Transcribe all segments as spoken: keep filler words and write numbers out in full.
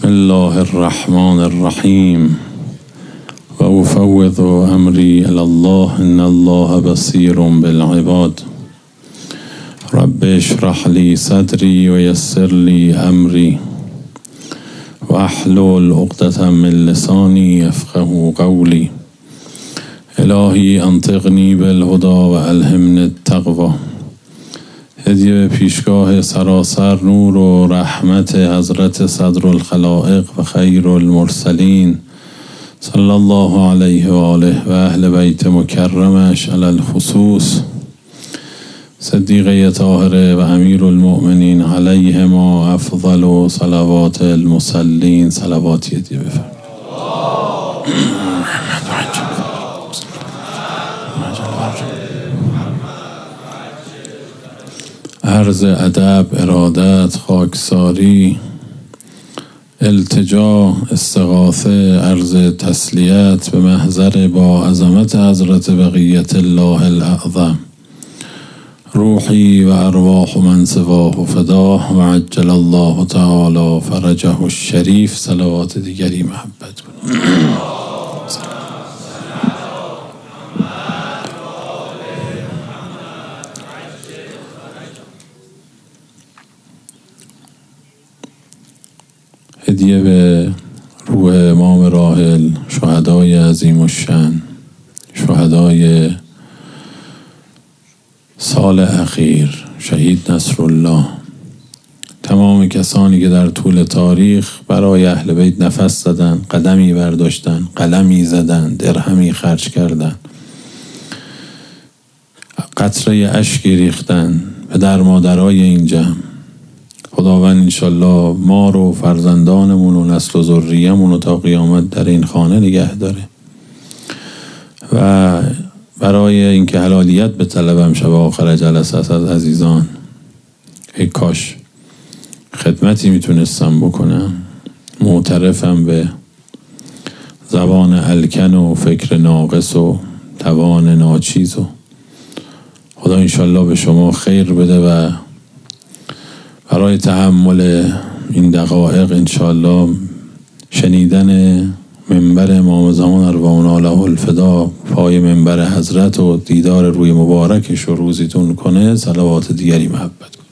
بسم الله الرحمن الرحیم و افوض امری الی الله ان الله بصیر بالعباد رب اشرح لی صدری و یسر لی امری و احلل عقدة من لسانی یفقهوا قولی الهی انطقنی بالهدی و الهمنی التقوی. هدیه به پیشگاه سراسر نور و رحمت حضرت صدر الخلائق و خیر المرسلین صلی الله علیه و آله و اهل بیت مکرمش علی الخصوص صدیقه طاهره و امیر المؤمنین علیه ما افضل و صلوات المصلین. صلواتی هدیه بفرمایید. عرض ادب، ارادت، خاکساری، التجا، استغاثه، عرض تسلیت به محضر با عظمت حضرت بقیت الله الاعظم. روحی و ارواح من سواه و فداه و عجل الله تعالی فرجه الشریف. صلوات دیگری محبت کنید. هدیه به روح امام راحل، شهدای عظیم الشأن، شهدای سال اخیر، شهید نصرالله، تمام کسانی که در طول تاریخ برای اهل بیت نفس زدن، قدمی برداشتن، قلمی زدن، درهمی خرج کردن، قطره اشکی ریختن، پدر مادرای این جمع. خداوند انشالله ما رو، فرزندانمون و نسل و ذریه‌مون رو تا قیامت در این خانه نگه داره. و برای اینکه حلالیت به طلبم شب آخر جلسه از عزیزان، ای کاش خدمتی میتونستم بکنم. معترفم به زبان الکن و فکر ناقص و توان ناچیز و خدا انشالله به شما خیر بده و برای تحمل این دقایق انشاءالله شنیدن منبر امام زمان ارواحنا له الفدا پای منبر حضرت و دیدار روی مبارکش رو روزیتون کنه. صلوات دیگری محبت کنید.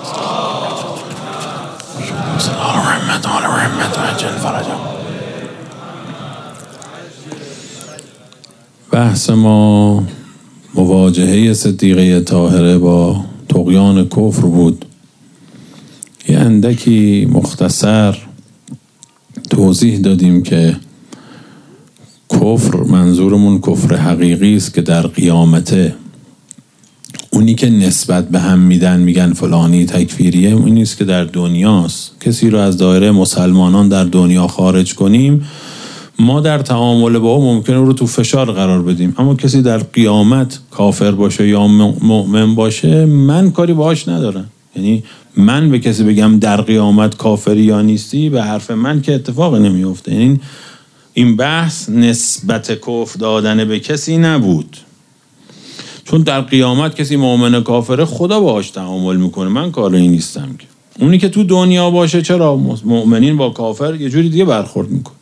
بحث ما مواجهه صدیقه طاهره با طغیان کفر بود. یه اندکی مختصر توضیح دادیم که کفر منظورمون کفر حقیقی است که در قیامته. اونی که نسبت به هم میدن میگن فلانی تکفیریه، اون نیست که در دنیاست. کسی رو از دایره مسلمانان در دنیا خارج کنیم، ما در تعامل با او ممکنه رو تو فشار قرار بدیم، اما کسی در قیامت کافر باشه یا مؤمن باشه من کاری باهاش ندارم. یعنی من به کسی بگم در قیامت کافری یا نیستی، به حرف من که اتفاق نمیفته. یعنی این بحث نسبت کفر دادن به کسی نبود، چون در قیامت کسی مؤمن کافره خدا باهاش تعامل میکنه، من کاری نیستم. که اونی که تو دنیا باشه چرا مؤمنین با کافر یه جوری دیگه برخورد میکنه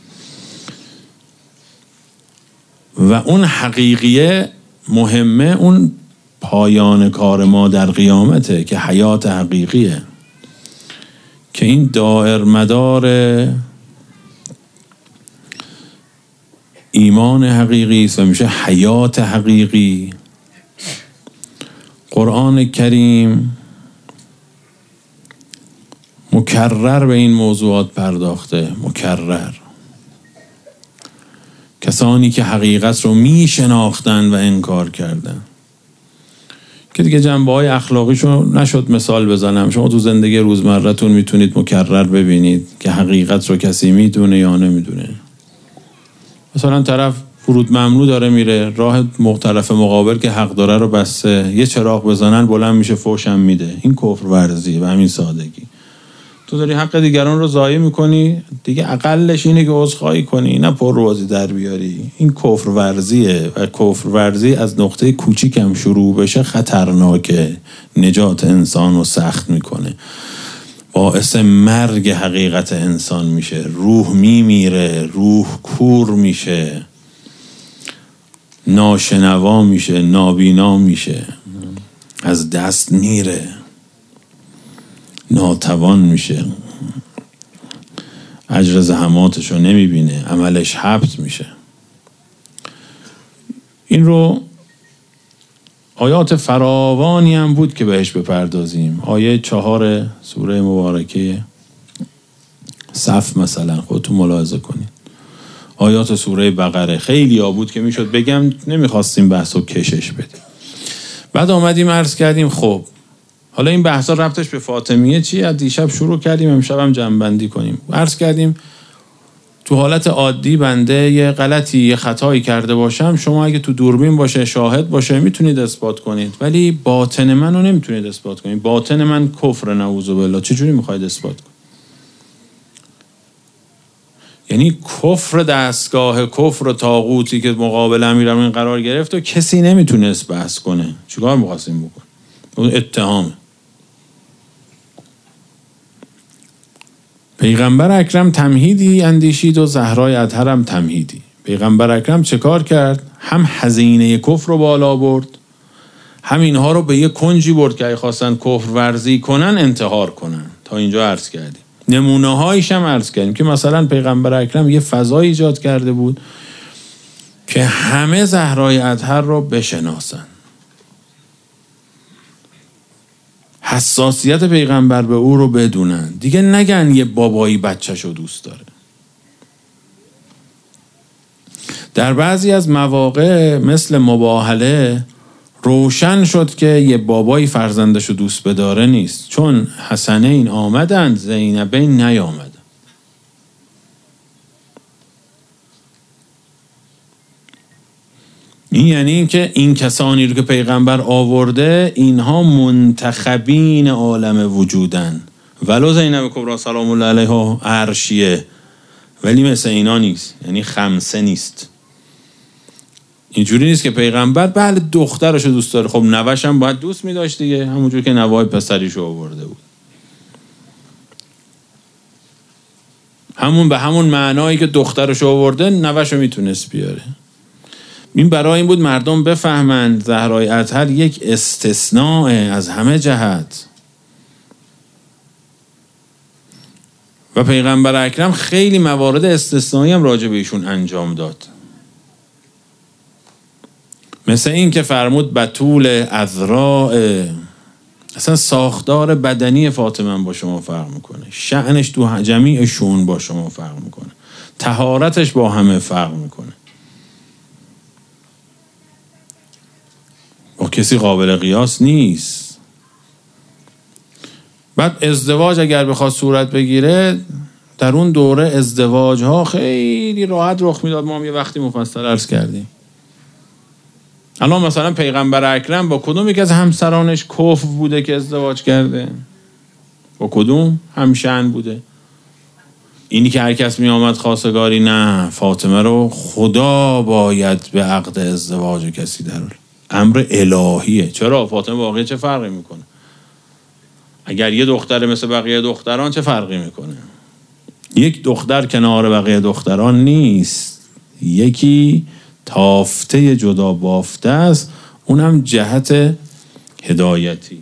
و اون حقیقیه مهمه. اون پایان کار ما در قیامته که حیات حقیقیه، که این دائر مدار ایمان حقیقی است و میشه حیات حقیقی. قرآن کریم مکرر به این موضوعات پرداخته، مکرر. کسانی که حقیقت رو می شناختن و انکار کردن، که دیگه جنبه های اخلاقیشو نشد مثال بزنم. شما تو زندگی روزمرتون میتونید مکرر ببینید که حقیقت رو کسی میدونه یا نمیدونه. مثلا طرف فرود ممنوع داره میره، راه طرف مقابل که حق داره رو بسته، یه چراغ بزنن بلند میشه فوشم میده. این کفر ورزی و همین سادگی. تو داری حق دیگران رو ضایع میکنی، دیگه اقلش اینه که عذرخواهی کنی، نه پرروازی در بیاری. این کفر ورزیه و کفر ورزی از نقطه کوچیکم شروع بشه خطرناکه، نجات انسان رو سخت میکنه. باعث مرگ حقیقت انسان میشه. روح میمیره، روح کور میشه، ناشنوا میشه، نابینا میشه، از دست میره، ناتوان میشه، اجر زحماتش رو نمیبینه، عملش حبط میشه. این رو آیات فراوانی هم بود که بهش بپردازیم. آیه چهار سوره مبارکه صف مثلا خودتون ملاحظه کنید. آیات سوره بقره خیلی ها بود که میشد بگم، نمیخواستیم بحث رو کشش بدیم. بعد آمدیم عرض کردیم خب حالا این بحثا ربطش به فاطمیه چیه؟ از دیشب شروع کردیم، امشب هم جمع‌بندی کنیم. عرض کردیم تو حالت عادی بنده یه غلطی یه خطایی کرده باشم، شما اگه تو دوربین باشه شاهد باشه میتونید اثبات کنید، ولی باطن منو نمیتونید اثبات کنید. باطن من کفر، نعوذ بالله. چجوری میخواید اثبات کنید؟ یعنی کفر دستگاه، کفر طاغوتی که مقابل امیرالمومنین قرار گرفت و کسی نمیتونست بحث کنه. چیکار می‌خواستیم بکنیم؟ اون اتهامه. پیغمبر اکرم تمهیدی اندیشید و زهرای اطهر هم تمهیدی. پیغمبر اکرم چه کار کرد؟ هم هزینه کفر رو بالا برد، هم اینها رو به یه کنجی برد که اگه خواستن کفر ورزی کنن انتحار کنن. تا اینجا عرض کردیم. نمونه هایش هم عرض کردیم که مثلا پیغمبر اکرم یه فضای ایجاد کرده بود که همه زهرای اطهر رو بشناسن. حساسیت پیغمبر به او رو بدونن، دیگه نگن یه بابایی بچه‌شو دوست داره. در بعضی از مواقع مثل مباهله روشن شد که یه بابایی فرزندشو دوست بداره نیست، چون حسنین آمدن زینبین نیامدن. این یعنی این که این کسانی رو که پیغمبر آورده اینها منتخبین عالم وجودن. ولو زینب کبری سلام الله علیها عرشیه، ولی مثل اینا نیست، یعنی خمسه نیست. اینجوری نیست که پیغمبر بله دخترشو دوست داره، خب نوش هم باید دوست می‌داشت دیگه، همونجور که نوای پسریشو آورده بود. همون به همون معنایی که دخترشو آورده نوشو میتونست بیاره. این برای این بود مردم بفهمند زهرای اطهر یک استثناء از همه جهت. و پیغمبر اکرم خیلی موارد استثنایی هم راجع به ایشون انجام داد. مثل این که فرمود بتول عذراء، اصلا ساختار بدنی فاطمه با شما فرق میکنه، شأنش تو جمیع شون با شما فرق میکنه، طهارتش با همه فرق میکنه، با کسی قابل قیاس نیست. بعد ازدواج اگر بخواد صورت بگیره، در اون دوره ازدواج ها خیلی راحت رخ میداد. ما هم یه وقتی مفصل عرض کردیم. الان مثلا پیغمبر اکرم با کدوم یک از همسرانش کفر بوده که ازدواج کرده؟ با کدوم همشأن بوده؟ اینی که هر کس می آمد خواستگاری، نه، فاطمه رو خدا باید به عقد ازدواج کسی در امر الهیه. چرا؟ فاطمه واقعا چه فرقی میکنه؟ اگر یه دختر مثل بقیه دختران چه فرقی میکنه؟ یک دختر کنار بقیه دختران نیست، یکی تافته جدا بافته است، اونم جهت هدایتی.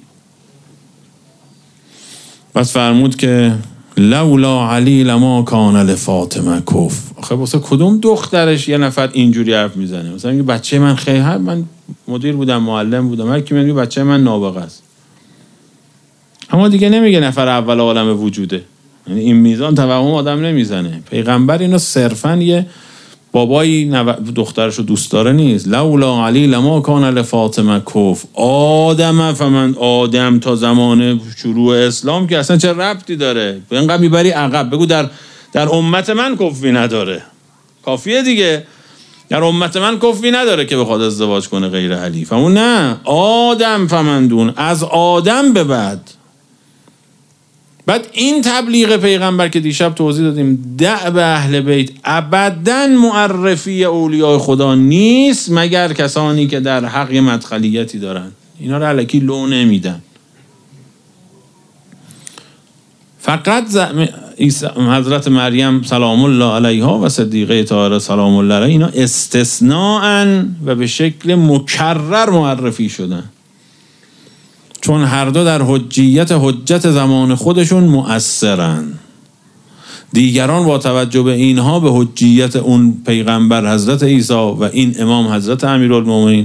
بس فرمود که لولا علی لما کان لفاطمه کف. آخه واسه کدوم دخترش یه نفر اینجوری حرف میزنه؟ مثلا میگه بچه من خیلی، من مدیر بودم، معلم بودم، هر کی میگه بچه من نابغه است، اما دیگه نمیگه نفر اول عالم وجوده. یعنی این میزان توهم آدم نمیزنه. پیغمبر اینو صرفاً یه بابایی دخترش رو دوست داره نیست. لولا علی لما کان لفاطمه کف. آدم فمن آدم تا زمان شروع اسلام که اصلا چه ربطی داره؟ اینقدر میبری عقب، بگو در در امت من کفی نداره، کافیه دیگه. در امت من کفی نداره که بخواد ازدواج کنه غیر علی. فهمون نه، آدم فمندون، از آدم به بعد. بعد این تبلیغ پیغمبر که دیشب توضیح دادیم، دع به اهل بیت، ابداً معرفی اولیاء خدا نیست مگر کسانی که در حق مدخلیتی دارن. اینا رو الکی لو نمیدن. فقط حضرت مریم سلام الله علیها و صدیقه طاهره سلام الله علیها اینا استثناءً و به شکل مکرر معرفی شدن، چون هر دو در حجیت حجت زمان خودشون مؤثرن. دیگران با توجه به اینها به حجیت اون پیغمبر حضرت عیسی و این امام حضرت امیرالمومنین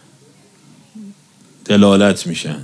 دلالت میشن.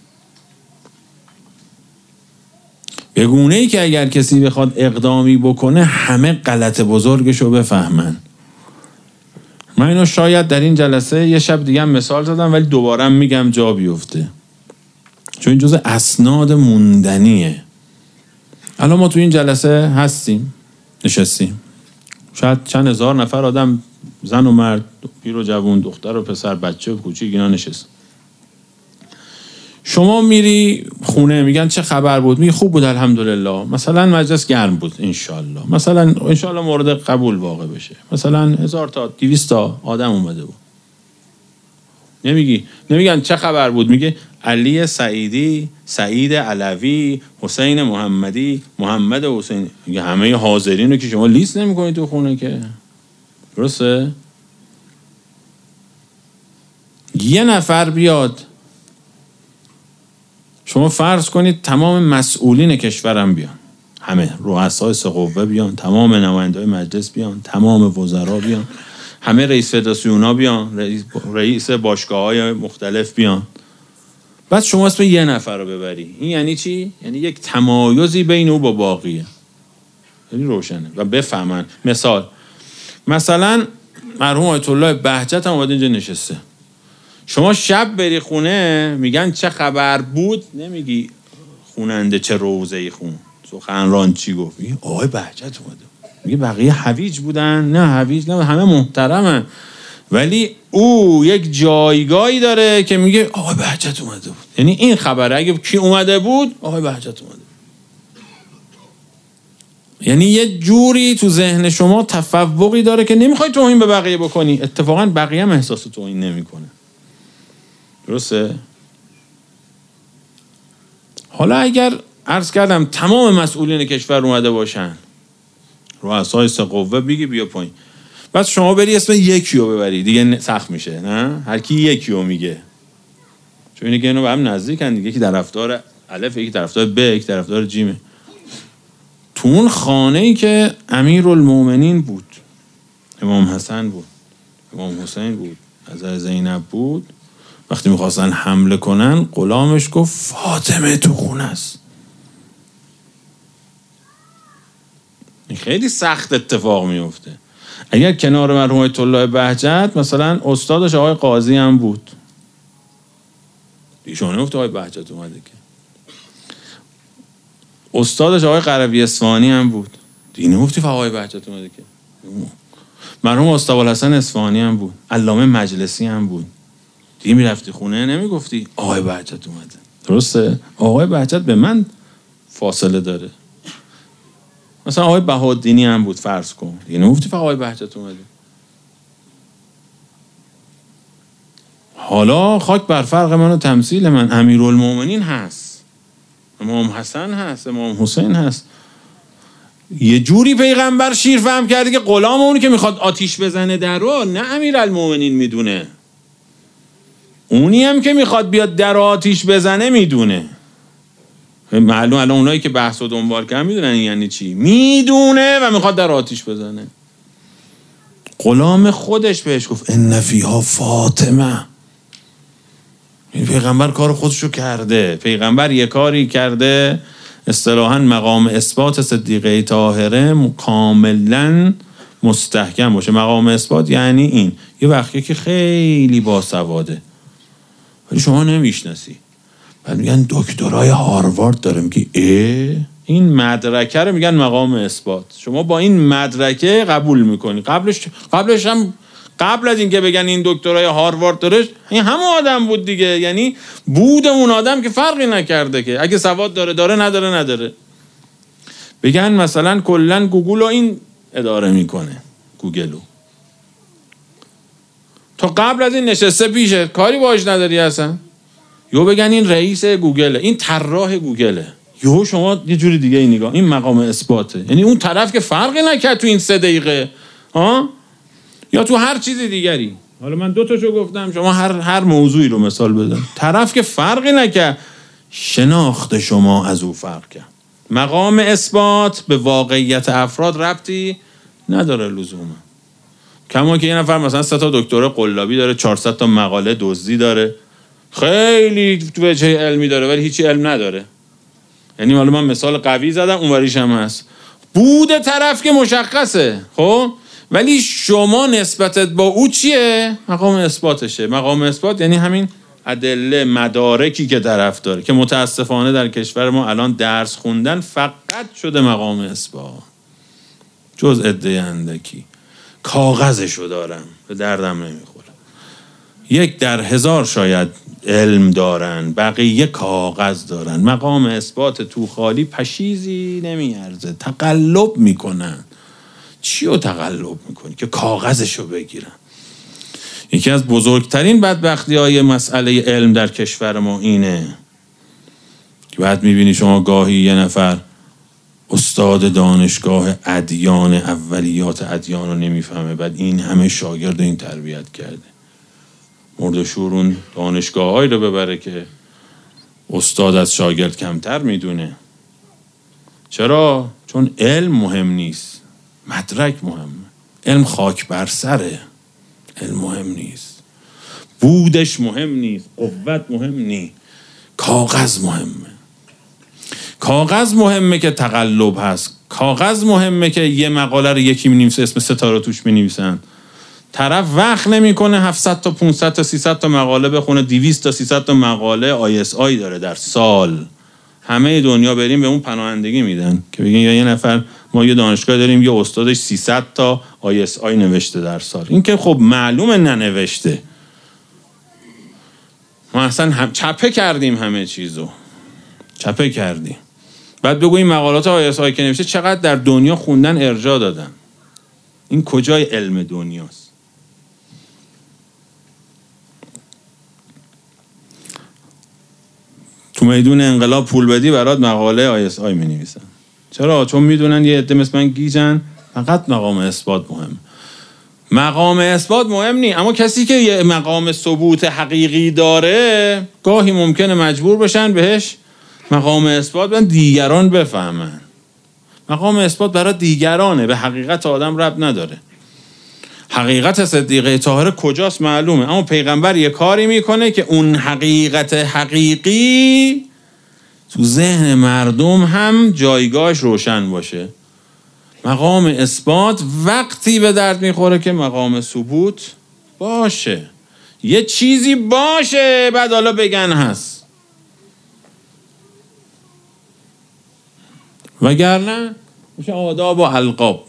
به گونه‌ای که اگر کسی بخواد اقدامی بکنه همه غلط بزرگشو بفهمن. من اینو شاید در این جلسه یه شب دیگه هم مثال زدم ولی دوباره میگم جا بیفته، چون این جزء اسناد موندنیه. الان ما تو این جلسه هستیم، نشستیم، شاید چند هزار نفر آدم، زن و مرد، پیر و جوان، دختر و پسر، بچه و کوچیک اینا نشست. شما میری خونه میگن چه خبر بود؟ میگی خوب بود الحمدلله. مثلا مجلس گرم بود انشالله، مثلا انشالله مورد قبول واقع بشه، مثلا هزار تا دویست تا آدم اومده بود. نمیگی نمیگن چه خبر بود، میگه علی سعیدی، سعید علوی، حسین محمدی، محمد حسین. میگه همه حاضرین رو که شما لیست نمی‌کنید تو خونه که. درسته؟ یه نفر بیاد، شما فرض کنید تمام مسئولین کشورم بیان، همه رؤسای سه قوه بیان، تمام نماینده‌های مجلس بیان، تمام وزرا بیان، همه رئیس فدراسیونا بیان، رئیس, رئیس باشگاه‌های مختلف بیان. بعد شما اسم یه نفر رو ببری. این یعنی چی؟ یعنی یک تمایزی بین او با باقیه. یعنی روشنه و بفهمن. مثال مثلا مرحوم آیت الله بهجت هم اومد اینجا نشسته. شما شب بری خونه میگن چه خبر بود، نمیگی خوننده چه روزه‌ای خون، سخنران چی گفت، میگی آقای بهجت اومده. میگه بقیه هویج بودن؟ نه هویج نه، همه محترمن، ولی او یک جایگاهی داره که میگه آقای بهجت اومده بود. یعنی این خبره اگه کی اومده بود، آقای بهجت اومده بود. یعنی یه جوری تو ذهن شما تفوقی داره که نمیخوای توهین به بقیه بکنی. اتفاقا بقیه هم احساس توهین نمیکنه. درسته؟ حالا اگر عرض کردم تمام مسئولین کشور اومده باشن، رؤسای سه قوه، بگی بیا پایین، بعد شما بری اسم یکی رو ببری، دیگه سخت میشه. نه هر کی یکی رو میگه، چون اینه که اینو به هم نزدیکن دیگه. یکی طرفدار الف، یکی طرفدار ب، یکی طرفدار جیمه. تو اون خانه‌ای که امیرالمومنین بود، امام حسن بود، امام حسین بود، حضرت زینب بود، وقتی میخواستن حمله کنن غلامش گفت فاطمه تو خونه است. این خیلی سخت اتفاق میفته. اگر کنار مرحوم آیت الله بهجت مثلا استادش آقای قاضی هم بود، ایشون نگفت آقای بهجت اومده که. استادش آقای قروی اصفهانی هم بود، دیگه نگفتی آقای بهجت اومده که. مرحوم استاد الحسن اصفهانی هم بود، علامه مجلسی هم بود، دیگه میرفتی خونه نمیگفتی آقای بهجت اومده. درسته؟ آقای بهجت به من فاصله داره. مثلا آقای بهاءالدینی هم بود فرض کن، دیگه نگفتی فقط آقای بهجت اومده. حالا خاک بر فرق من و تمثیل من، امیرالمومنین هست، امام حسن هست، امام حسین هست. یه جوری پیغمبر شیر فهم کرده که غلام اونی که میخواد آتیش بزنه در رو نه امیرالمومنین میدونه، اونی هم که میخواد بیاد در آتیش بزنه میدونه. معلوم الان اونایی که بحث و دنبال کردن میدونن این یعنی چی، میدونه و میخواد در آتیش بزنه. غلام خودش بهش گفت ان فیها فاطمه. این پیغمبر کار خودشو کرده. پیغمبر یه کاری کرده اصطلاحاً مقام اثبات صدیقه طاهره کاملا مستحکم باشه. مقام اثبات یعنی این، یه وقتی که خیلی باسواده ولی شما نمیشناسی، بعد میگن دکترای هاروارد داره، میگی اه این مدرکه رو میگن مقام اثبات. شما با این مدرکه قبول میکنی. قبلش قبلش هم قبل از اینکه بگن این دکترای هاروارد داره، این همون آدم بود دیگه. یعنی بود اون آدم که فرقی نکرده که اگه سواد داره داره، نداره نداره. بگن مثلا کلا گوگل رو این اداره میکنه، گوگلو تو قبل از این نشسته پیشه، کاری باش نداری اصلا. یو بگن این رئیس گوگله، این طراح گوگله، یهو شما یه جوری دیگه ای نگاه، این مقام اثباته. یعنی اون طرف که فرقی نکرد تو این سه دقیقه ها، یا تو هر چیز دیگری، حالا من دو تاشو گفتم، شما هر هر موضوعی رو مثال بزن، طرف که فرقی نکرد، شناخت شما از او فرق کرد. مقام اثبات به واقعیت افراد ربطی نداره لزوما. کما که یه نفر مثلا سه تا دکترا قلابی داره، چهارصد تا مقاله دزدی داره، خیلی تو وجه علمی داره ولی هیچی علم نداره. یعنی حالا من مثال قوی زدم، اونوریش هم هست. بود طرف که مشخصه، خب ولی شما نسبتت با او چیه؟ مقام اثباتشه. مقام اثبات یعنی همین ادله مدارکی که طرف داره، که متاسفانه در کشور ما الان درس خوندن فقط شده مقام اثبات، جز عده اندکی. کاغذشو دارم، به دردم نمیخوره. یک در هزار شاید علم دارن، بقیه کاغذ دارن. مقام اثبات تو خالی پشیزی نمیارزه، تقلب میکنن. چی رو تقلب میکنی؟ که کاغذشو بگیرن. یکی از بزرگترین بدبختی های مسئله علم در کشور ما اینه که بعد میبینی شما گاهی یه نفر استاد دانشگاه ادیان، اولیات ادیان رو نمیفهمه، بعد این همه شاگرد این تربیت کرده، مردشور اون دانشگاه هایی رو ببره که استاد از شاگرد کمتر میدونه. چرا؟ چون علم مهم نیست، مدرک مهمه. علم خاک بر سره، علم مهم نیست، بودش مهم نیست، قوت مهم نیست، کاغذ مهمه. کاغذ مهمه که تقلب هست، کاغذ مهمه که یه مقاله رو یکی می‌نویسه اسم ستاره توش می‌نویسن، طرف وقت نمی‌کنه هفتصد تا پانصد تا سیصد تا مقاله بخونه، دویست تا سیصد تا مقاله آی اس آی داره در سال. همه دنیا بریم به اون پناهندگی میدن که بگین یا یه نفر، ما یه دانشگاه داریم یه استادش سیصد تا آی اس آی نوشته در سال. این که خب معلومه ننوشته، ما اصلا هم چپه کردیم، همه چیزو چپه کردیم. بعد بگو این مقالات آی اس آی که نوشته چقدر در دنیا خوندن ارجاع دادن. این کجای علم دنیاست؟ تو میدون انقلاب پول بدی برات مقاله آی اس آی می نویسن. چرا؟ چون میدونن یه عده مثل من گیجن، فقط مقام اثبات مهم. مقام اثبات مهم نی، اما کسی که یه مقام ثبوت حقیقی داره گاهی ممکنه مجبور بشن بهش مقام اثبات بدن دیگران بفهمن. مقام اثبات برای دیگرانه، به حقیقت آدم ربط نداره. حقیقت صدیقه طاهره کجاست معلومه، اما پیغمبر یه کاری میکنه که اون حقیقت حقیقی تو ذهن مردم هم جایگاهش روشن باشه. مقام اثبات وقتی به درد میخوره که مقام ثبوت باشه، یه چیزی باشه بعد حالا بگن هست، وگرنه میشه آداب و القاب.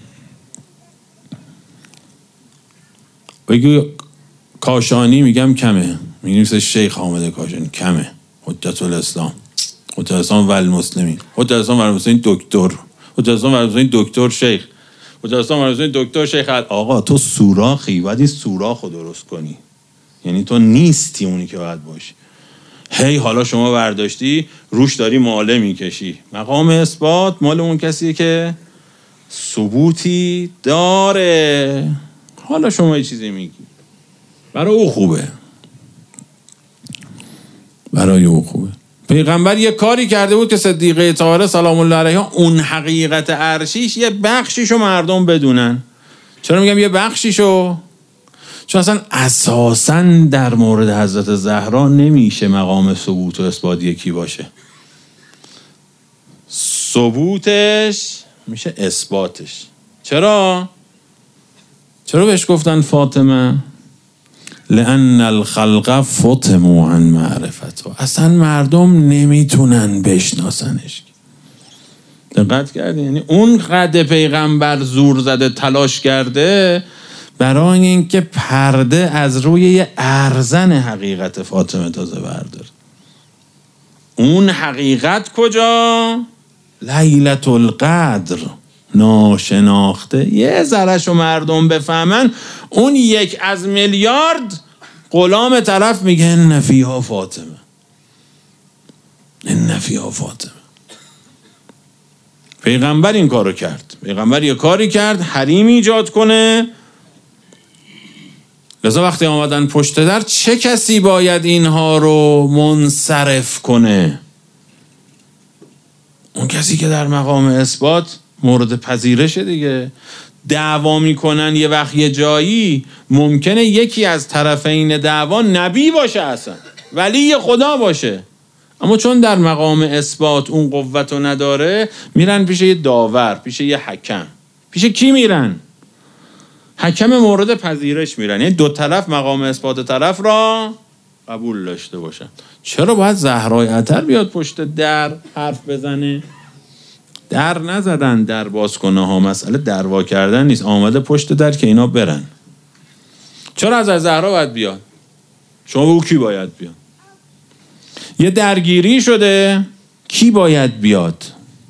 بگو کاشانی میگم کمه، میگیم مثل شیخ حامد کاشانی کمه، حجت الاسلام، حجت الاسلام و المسلمین، حجت الاسلام و المسلمین دکتر، حجت الاسلام و المسلمین دکتر شیخ، حجت الاسلام و المسلمین دکتر شیخ. آقا تو سوراخی، باید این سوراخ رو درست کنی، یعنی تو نیستی اونی که باید باشی. هی حالا شما برداشتی روش داری ماله میکشی. مقام اثبات مال اون کسیه که ثبوتی داره. حالا شما یه چیزی میگی برای او خوبه، برای او خوبه. پیغمبر یه کاری کرده بود که صدیقه طاهره سلام الله علیها اون حقیقت عرشیش یه بخشیشو مردم بدونن. چرا میگم یه بخشیشو؟ چون اصلا اساساً در مورد حضرت زهرا نمیشه مقام ثبوت و اثبات یکی باشه. ثبوتش میشه اثباتش. چرا؟ چرا بهش گفتن فاطمه؟ لأن الخلق فطموا عن معرفته. اصلا مردم نمیتونن بشناسنش. دقت کردین؟ یعنی اون قد پیغمبر زور زده تلاش کرده برای اینکه پرده از روی یه ارزن حقیقت فاطمه تازه برداره. اون حقیقت کجا؟ لیلة القدر، ناشناخته. یه ذرهشو مردم بفهمن، اون یک از میلیارد غلام طرف میگه ان فیها فاطمه، ان فیها فاطمه. پیغمبر این کارو کرد. پیغمبر یه کاری کرد حریم ایجاد کنه. لذا وقتی آمدن پشت در، چه کسی باید اینها رو منصرف کنه؟ اون کسی که در مقام اثبات مورد پذیرشه دیگه. دعوا میکنن یه وقت یه جایی، ممکنه یکی از طرفین دعوا نبی باشه، اصلا ولی خدا باشه، اما چون در مقام اثبات اون قوت رو نداره، میرن پیش یه داور، پیش یه حکم. پیش کی میرن؟ حکم مورد پذیرش میرن. یعنی دو طرف مقام اثبات طرف را قبول داشته باشن. چرا باید زهرای عطر بیاد پشت در حرف بزنه؟ در نزدن در باز کنه ها، مسئله دروا کردن نیست، آمده پشت در که اینا برن. چرا از زهرا باید بیاد؟ شما بگو کی باید بیاد؟ یه درگیری شده، کی باید بیاد؟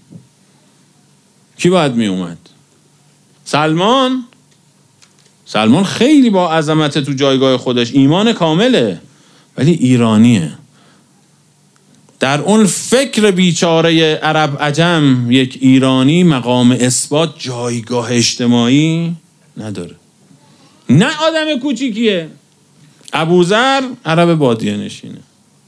کی باید می اومد؟ سلمان؟ سلمان خیلی با عظمت تو جایگاه خودش، ایمان کامله، ولی ایرانیه. در اون فکر بیچاره عرب عجم یک ایرانی مقام اثبات جایگاه اجتماعی نداره. نه آدم کوچیکیه. ابوذر عرب بادیه نشینه.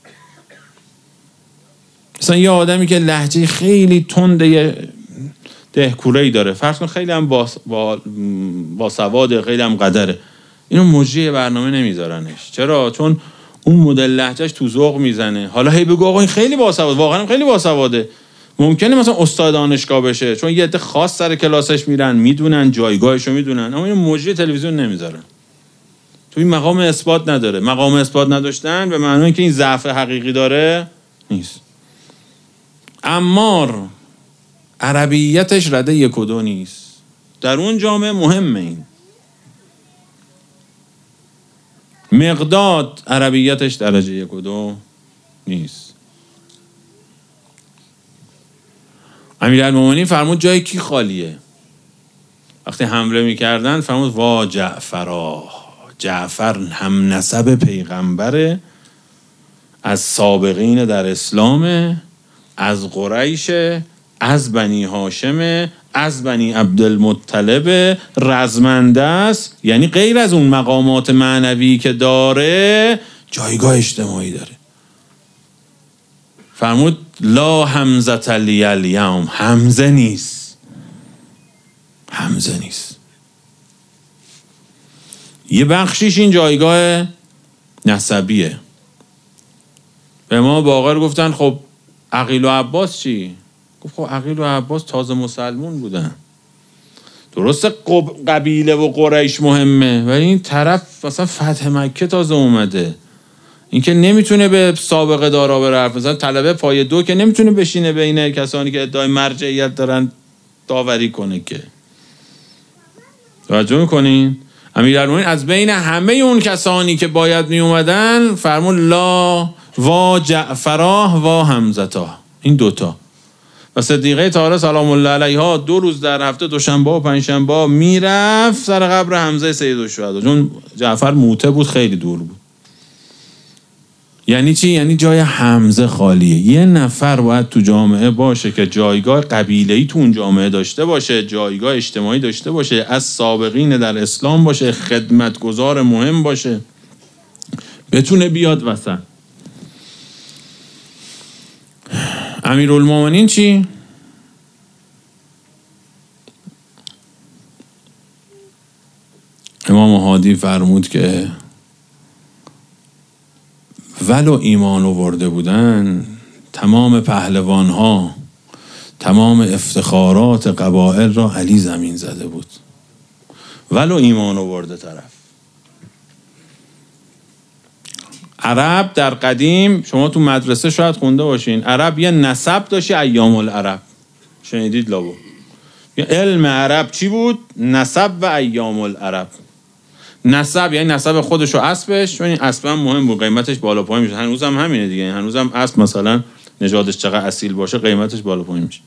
مثلا یه آدمی که لهجه خیلی تنده دهکوره‌ای داره، فرض کن خیلی هم با با, با سواده، خیلی هم قدره، اینو مجری برنامه نمیذارنش. چرا؟ چون اون مدل لهجهش تو ذوق میزنه. حالا هی بگو آقا این خیلی باسواد، واقعا خیلی باسواده، ممکنه مثلا استاد دانشگاه بشه، چون یه عده خاص سر کلاسش میرن، میدونن جایگاهشو میدونن، اما اینو مجری تلویزیون نمیذارن. تو این مقام اثبات نداره. مقام اثبات نداشتن به معنی اینکه این ضعف حقیقی داره نیست. عمار عربیتش رده یک و دو نیست، در اون جامعه مهمه. این مقداد عربیتش درجه یک و دو نیست. امیرالمومنین فرمود جای کی خالیه؟ وقتی حمله میکردن فرمود وا جعفرا، جعفر هم نسب پیغمبره، از سابقین در اسلام، از قریش، از بنی هاشم، از بنی عبدالمطلب، رزمنده است. یعنی غیر از اون مقامات معنوی که داره، جایگاه اجتماعی داره. فرمود لا حمزه لی الیوم، حمزه نیست، حمزه نیست. یه بخشیش این جایگاه نسبیه. به ما باقر گفتن خب عقیل و عباس چی؟ گفت خب عقیل و عباس تازه مسلمون بودن. درسته قبیله و قریش مهمه، ولی این طرف مثلا فتح مکه تازه اومده. این که نمیتونه به سابقه دارا بره، مثلا طلبه پای دو که نمیتونه بشینه بین کسانی که ادعای مرجعیت دارن داوری کنه. که توجه میکنین؟ امیرالمومنین از بین همه اون کسانی که باید می اومدن فرمون لا وا جعفراه وا حمزتا، این دوتا. و صدیقه طاهره سلام الله علیها دو روز در هفته، دوشنبه و پنجشنبه، میرفت سر قبر حمزه سیدالشهدا، چون جعفر موته بود، خیلی دور بود. یعنی چی؟ یعنی جای حمزه خالیه. یه نفر باید تو جامعه باشه که جایگاه قبیله‌ای تو اون جامعه داشته باشه، جایگاه اجتماعی داشته باشه، از سابقین در اسلام باشه، خدمتگزار مهم باشه، بتونه بیاد وسط. امیرالمومنین چی؟ امام هادی فرمود که ولو ایمان آورده بودن، تمام پهلوان ها، تمام افتخارات قبایل را علی زمین زده بود. ولو ایمان آورده طرف. عرب در قدیم، شما تو مدرسه شاید خونده باشین، عرب یه نسب داشت، ایام العرب. شنیدید لابو؟ علم عرب چی بود؟ نسب و ایام العرب. نسب یعنی نسب خودش و اسبش، چون این اسب هم مهم بود، قیمتش بالا پایین میشه. هنوز هم همینه دیگه، هنوز هم اسب مثلا نژادش چقدر اصیل باشه قیمتش بالا پایین میشه.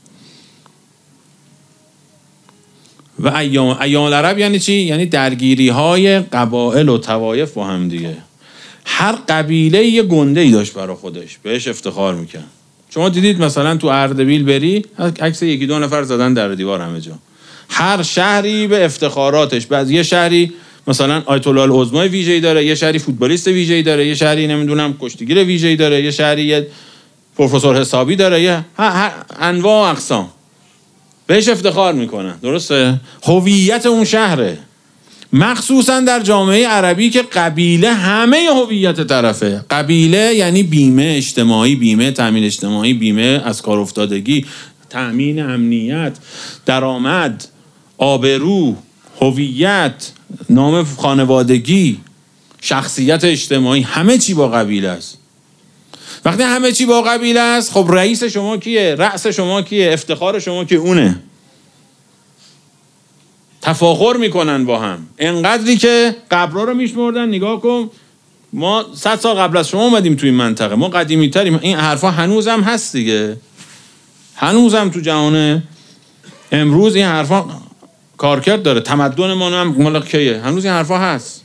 و ایام ایام العرب یعنی چی؟ یعنی درگیری های قبایل و طوایف با هم دیگه. هر قبیله یه گنده ای داشت برای خودش، بهش افتخار میکرد. شما دیدید مثلا تو اردبیل بری عکس یکی دو نفر زدن در دیوار همه جا. هر شهری به افتخاراتش، بعض یه شهری مثلا آیت الله العظمای ویژه‌ای داره، یه شهری فوتبالیست ویژه‌ای داره، یه شهری نمیدونم کشتیگیر ویژه‌ای داره، یه شهری یه پروفسور حسابی داره، یه انواع و اقسام بهش افتخار میکنن. درسته؟ هویت اون شهره. مخصوصا در جامعه عربی که قبیله همه هویت طرفه. قبیله یعنی بیمه اجتماعی، بیمه تامین اجتماعی، بیمه از کار افتادگی، تامین امنیت، درآمد، آبرو، هویت، نام خانوادگی، شخصیت اجتماعی، همه چی با قبیله است. وقتی همه چی با قبیله است، خب رئیس شما کیه؟ رأس شما کیه؟ افتخار شما که اونه. تفاخر میکنن با هم انقدری که قبرها رو میشمردن. نگاه کن ما صد سال قبل از شما اومدیم توی این منطقه، ما قدیمی تریم. این حرفا هنوزم هست دیگه، هنوزم تو جهان امروز این حرفا کارکرد داره. تمدن ما هم مال کیه؟ هنوز این حرفا هست.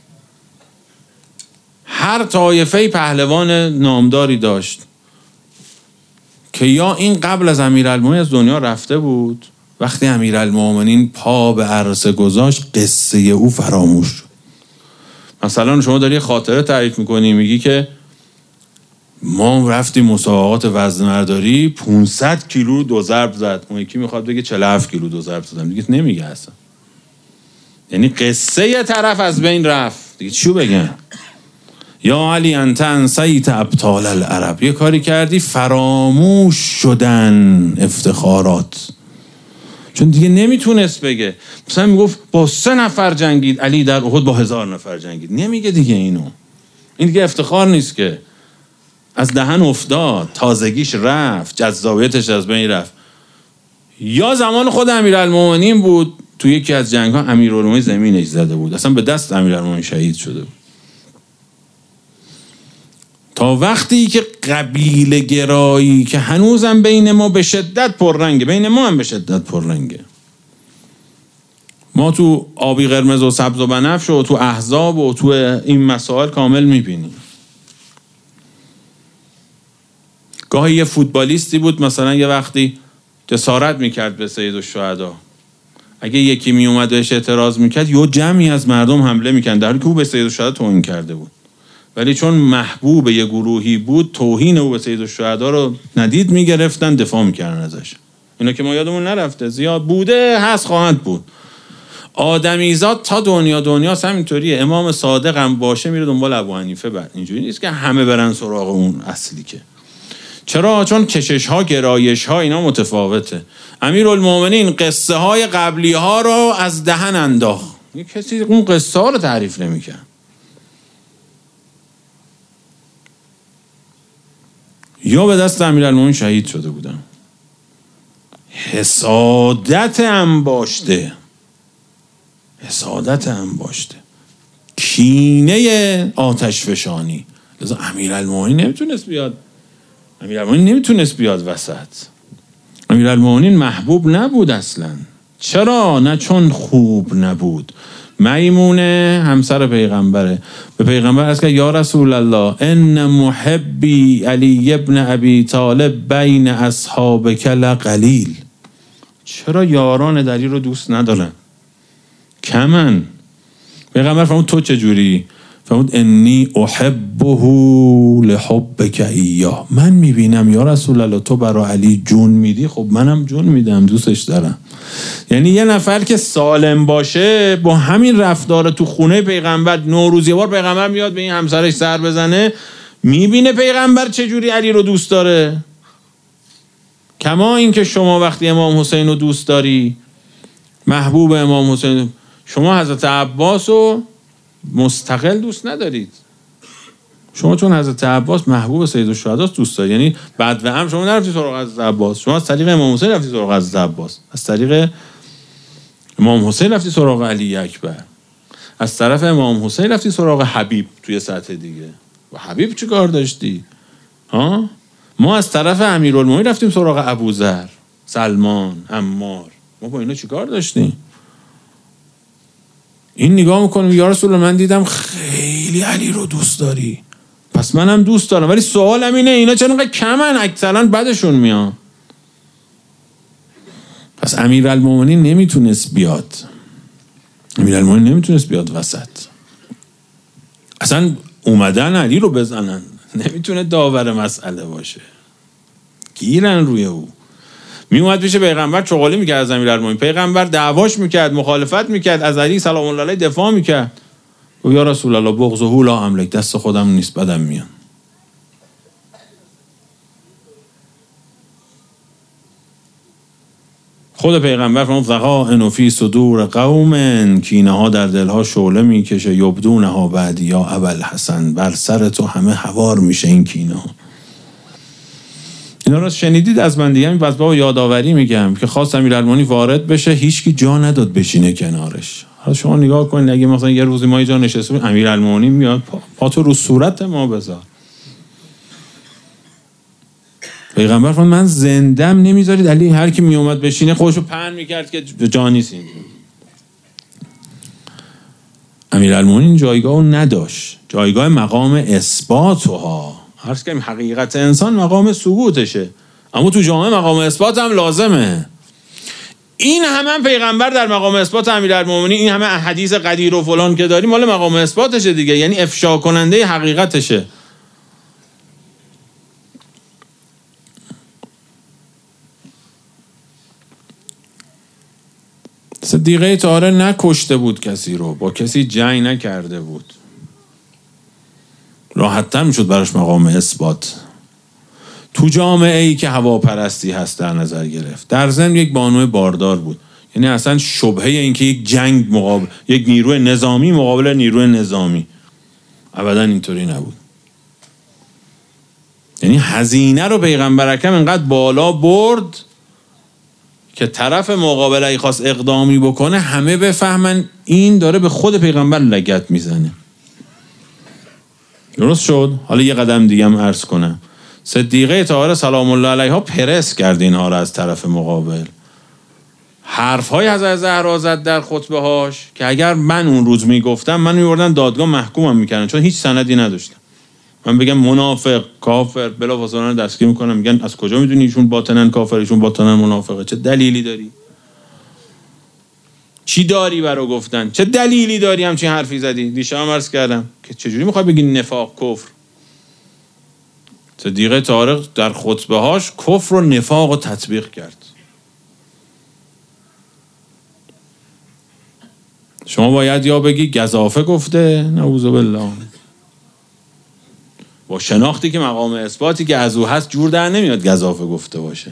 هر طایفه پهلوان نامداری داشت که یا این قبل از امیرالمومنین از دنیا رفته بود، وقتی امیرالمومنین پا به عرصه گذاشت قصه او فراموش شد. مثلا شما داری خاطره تعریف میکنی، میگی که ما رفتیم مسابقات وزنه‌برداری پانصد کیلو دو ضرب زد، اون یکی میخواد بگه چهل و هفت کیلو دو ضرب زدم، دیگه نمیگه اصلا. یعنی قصه یه طرف از بین رفت، دیگه چیو بگن؟ یا علی انت انسیت ابطال العرب، یه کاری کردی فراموش شدن افتخارات. چون دیگه نمیتونست بگه. مثلا میگفت با سه نفر جنگید، علی در احد با هزار نفر جنگید. نمیگه دیگه اینو. این دیگه افتخار نیست که. از دهن افتاد، تازگیش رفت، جذابیتش از بین رفت. یا زمان خود امیرالمومنین بود، تو یکی از جنگ‌ها امیرالمومنین زمینش زده بود، اصلا به دست امیرالمومنین شهید شده بود. تا وقتی که قبیله گرایی که هنوزم بین ما به شدت پررنگه، بین ما هم به شدت پررنگه. ما تو آبی قرمز و سبز و بنفش و تو احزاب و تو این مسائل کامل میبینیم. گاهی یه فوتبالیستی بود مثلا یه وقتی جسارت میکرد به سیدالشهدا، اگه یکی میومد بهش اعتراض میکرد یه جمعی از مردم حمله میکردن، در حالی که او به سیدالشهدا توهین کرده بود. ولی چون محبوب یه گروهی بود، توهین او به سیدالشهدا رو ندید میگرفتن، دفاع میکردن ازش. اینا که ما یادمون نرفته، زیاد بوده، هست، خواهد بود. آدمیزاد تا دنیا دنیاست همینطوریه. امام صادق هم باشه میره دنبال ابو حنیفه، بعد اینجوری نیست که همه برن سراغ اون اصلی. که چرا؟ چون کشش ها، گرایش ها اینا متفاوته. امیرالمومنین قصه های قبلی ها رو از دهن انداخت، کسی اون قصه ها رو تعریف نمیکنه. یا به دست امیرالمومنین شهید شده بودن. حسادت انباشته، حسادت انباشته، کینه آتش فشانی. لذا امیرالمومنین نمیتونست بیاد، امیرالمومنین نمیتونست بیاد وسط. امیرالمومنین محبوب نبود اصلا. چرا؟ نه چون خوب نبود. میمونه همسر پیغمبره، به پیغمبر عرض کرد یا رسول الله ان محبی علی ابن ابی طالب بین اصحابک لقلیل. چرا یاران علی رو دوست ندارن؟ کمن. پیغمبر فرمود تو چجوری؟ فرمود انی احبه لحبک ایاه. من میبینم یا رسول الله تو برای علی جون میدی، خب منم جون میدم، دوستش دارم. یعنی یه نفر که سالم باشه با همین رفتار تو خونه پیغمبر، نوروز یه بار پیغمبر میاد به این همسرش سر بزنه، میبینه پیغمبر چجوری علی رو دوست داره. کما این که شما وقتی امام حسین رو دوست داری، محبوب امام حسین، شما حضرت عباس رو مستقل دوست ندارید. شما چون حضرت عباس محبوب سیدالشهدا دوست دارید، یعنی بعد و هم شما نرفتی سراغ حضرت عباس، شما از طریق امام حسین رفتی سراغ حضرت عباس، از طریق امام حسین رفتی سراغ علی اکبر، از طرف امام حسین رفتی سراغ حبیب توی سطح دیگه. و حبیب چی کار داشتی؟ ها؟ ما از طرف امیرالمومنین رفتیم سراغ ابوذر، سلمان، عمار. ما با اینا چی کار داشتیم؟ این نگاه میکنیم یا رسول الله من دیدم خیلی علی رو دوست داری، پس منم دوست دارم، ولی سوالم اینه اینا چرا انقدر کمن؟ اکثرا بدشون میاد. پس امیرالمومنین نمیتونست بیاد، امیرالمومنین نمیتونست بیاد وسط. اصلا اومدن علی رو بزنن، نمیتونه داور مسئله باشه، گیرن روی او. می اومد پیش پیغمبر چغالی میکرد از امیرالمومنین، پیغمبر دعواش میکرد، مخالفت میکرد، از علی سلام الله علیه دفاع میکرد. و یا رسول الله بغضه لا املک، دست خودم نیست، بدم میان. خود پیغمبر فرمود ذغائن فی صدور قوم، کینه ها در دلها شعله میکشه، یبدونها بعد یا ابوالحسن، بر سر تو همه هوار میشه این کینه ها. اینا رو شنیدید از من دیگه، بس بابا یادآوری میگم که خواست امیرالمومنین وارد بشه، هیچکی جا نداد بشینه کنارش. حالا شما نگاه کنید اگه مثلا یه روزی ما اینجا نشسته بود امیرالمومنین میاد پا, پا تو رو صورت ما بذار. پیغمبر فرمود من زندم نمیذارید علی هر کی می اومد بشینه خودشو پهن میکرد که جا نیست اینجا. امیرالمومنین جایگاهو نداشت، جایگاه مقام اثباتها. عرض کنیم حقیقت انسان مقام ثبوتشه، اما تو جامعه مقام اثبات هم لازمه. این همه هم پیغمبر در مقام اثبات امیرالمومنین، این همه حدیث قدیر و فلان که داریم مال مقام اثباتشه دیگه، یعنی افشا کننده حقیقتشه. صدیقه طاهره نکشته بود کسی رو، با کسی جنگ نکرده بود، راحت‌تر میشد براش مقام اثبات. تو جامعه ای که هواپرستی هست در نظر گرفت، در ضمن یک بانو باردار بود، یعنی اصلا شبهه این که یک جنگ مقابل یک نیروی نظامی مقابل نیروی نظامی، ابدا اینطوری نبود. یعنی هزینه رو پیغمبر اکرم انقدر بالا برد که طرف مقابل ای خواست اقدامی بکنه همه بفهمن این داره به خود پیغمبر لگد میزنه. درست شد؟ حالا یه قدم دیگه هم عرض کنم. صدیقه طاهره سلام الله علیها پرس کرد اینها را از طرف مقابل. حرفهای حضرت زهرا زد در خطبه هاش که اگر من اون روز میگفتم من میبردن دادگاه محکومم میکردن، چون هیچ سندی نداشتم. من بگم منافق، کافر، بلافاصله رو دستگیر میکنم، میگن از کجا میدونی ایشون باطنن کافر، ایشون باطنن منافقه؟ چه دلیلی داری؟ چی داری برای گفتن؟ چه دلیلی داری همچین حرفی زدی؟ دیشب هم عرض کردم که چجوری میخوای بگی نفاق کفر؟ صدیقه طاهره در خطبه هاش کفر و نفاق رو تطبیق کرد. شما باید یا بگی گزافه گفته، نعوذ بالله، با شناختی که مقام اثباتی که از او هست جور در نمیاد گزافه گفته باشه،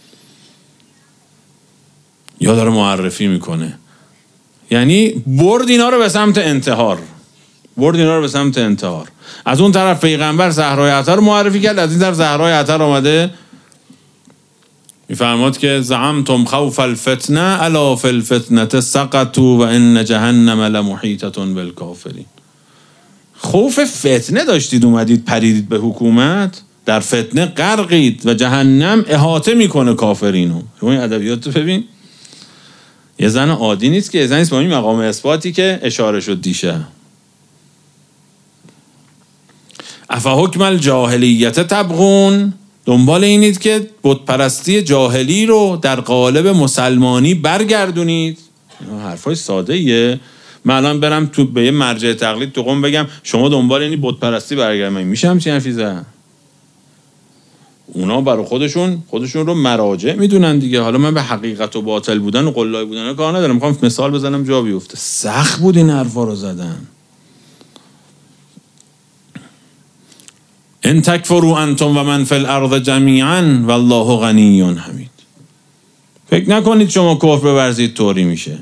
یا داره معرفی میکنه. یعنی برد اینا رو به سمت انتحار، برد اینا رو به سمت انتحار. از اون طرف پیغمبر زهرای عطر رو معرفی کرد، از این طرف زهرای عطر آمده میفرماد که زعمتم خوف الفتنه الا فی الفتنه سقطوا و ان جهنم لمحیطه بالکافرین. خوف فتنه داشتید، اومدید پریدید به حکومت، در فتنه غرقید و جهنم احاطه میکنه کافرینو. رو این ادبیات رو ببین، یه زن عادی نیست که، یه زن نیست با این مقام اثباتی که اشاره شد دیشه. افحکم الجاهلیت تبغون، دنبال اینید که بت پرستی جاهلی رو در قالب مسلمانی برگردونید. حرفای ساده ایه. من الان برم تو به یه مرجع تقلید تو قم بگم شما دنبال اینی بت پرستی برگردید، میشه همچین حرفی زد؟ اونا برای خودشون خودشون رو مراجع میدونن دیگه. حالا من به حقیقت و باطل بودن و قلای بودن کار ندارم، میخوام مثال بزنم جا بیفته. سخت بود این حرفا رو زدن. ان تکفروا انتم و من فی الارض جمیعا والله غنی حمید. فکر نکنید شما کفر بورزید طوری میشه.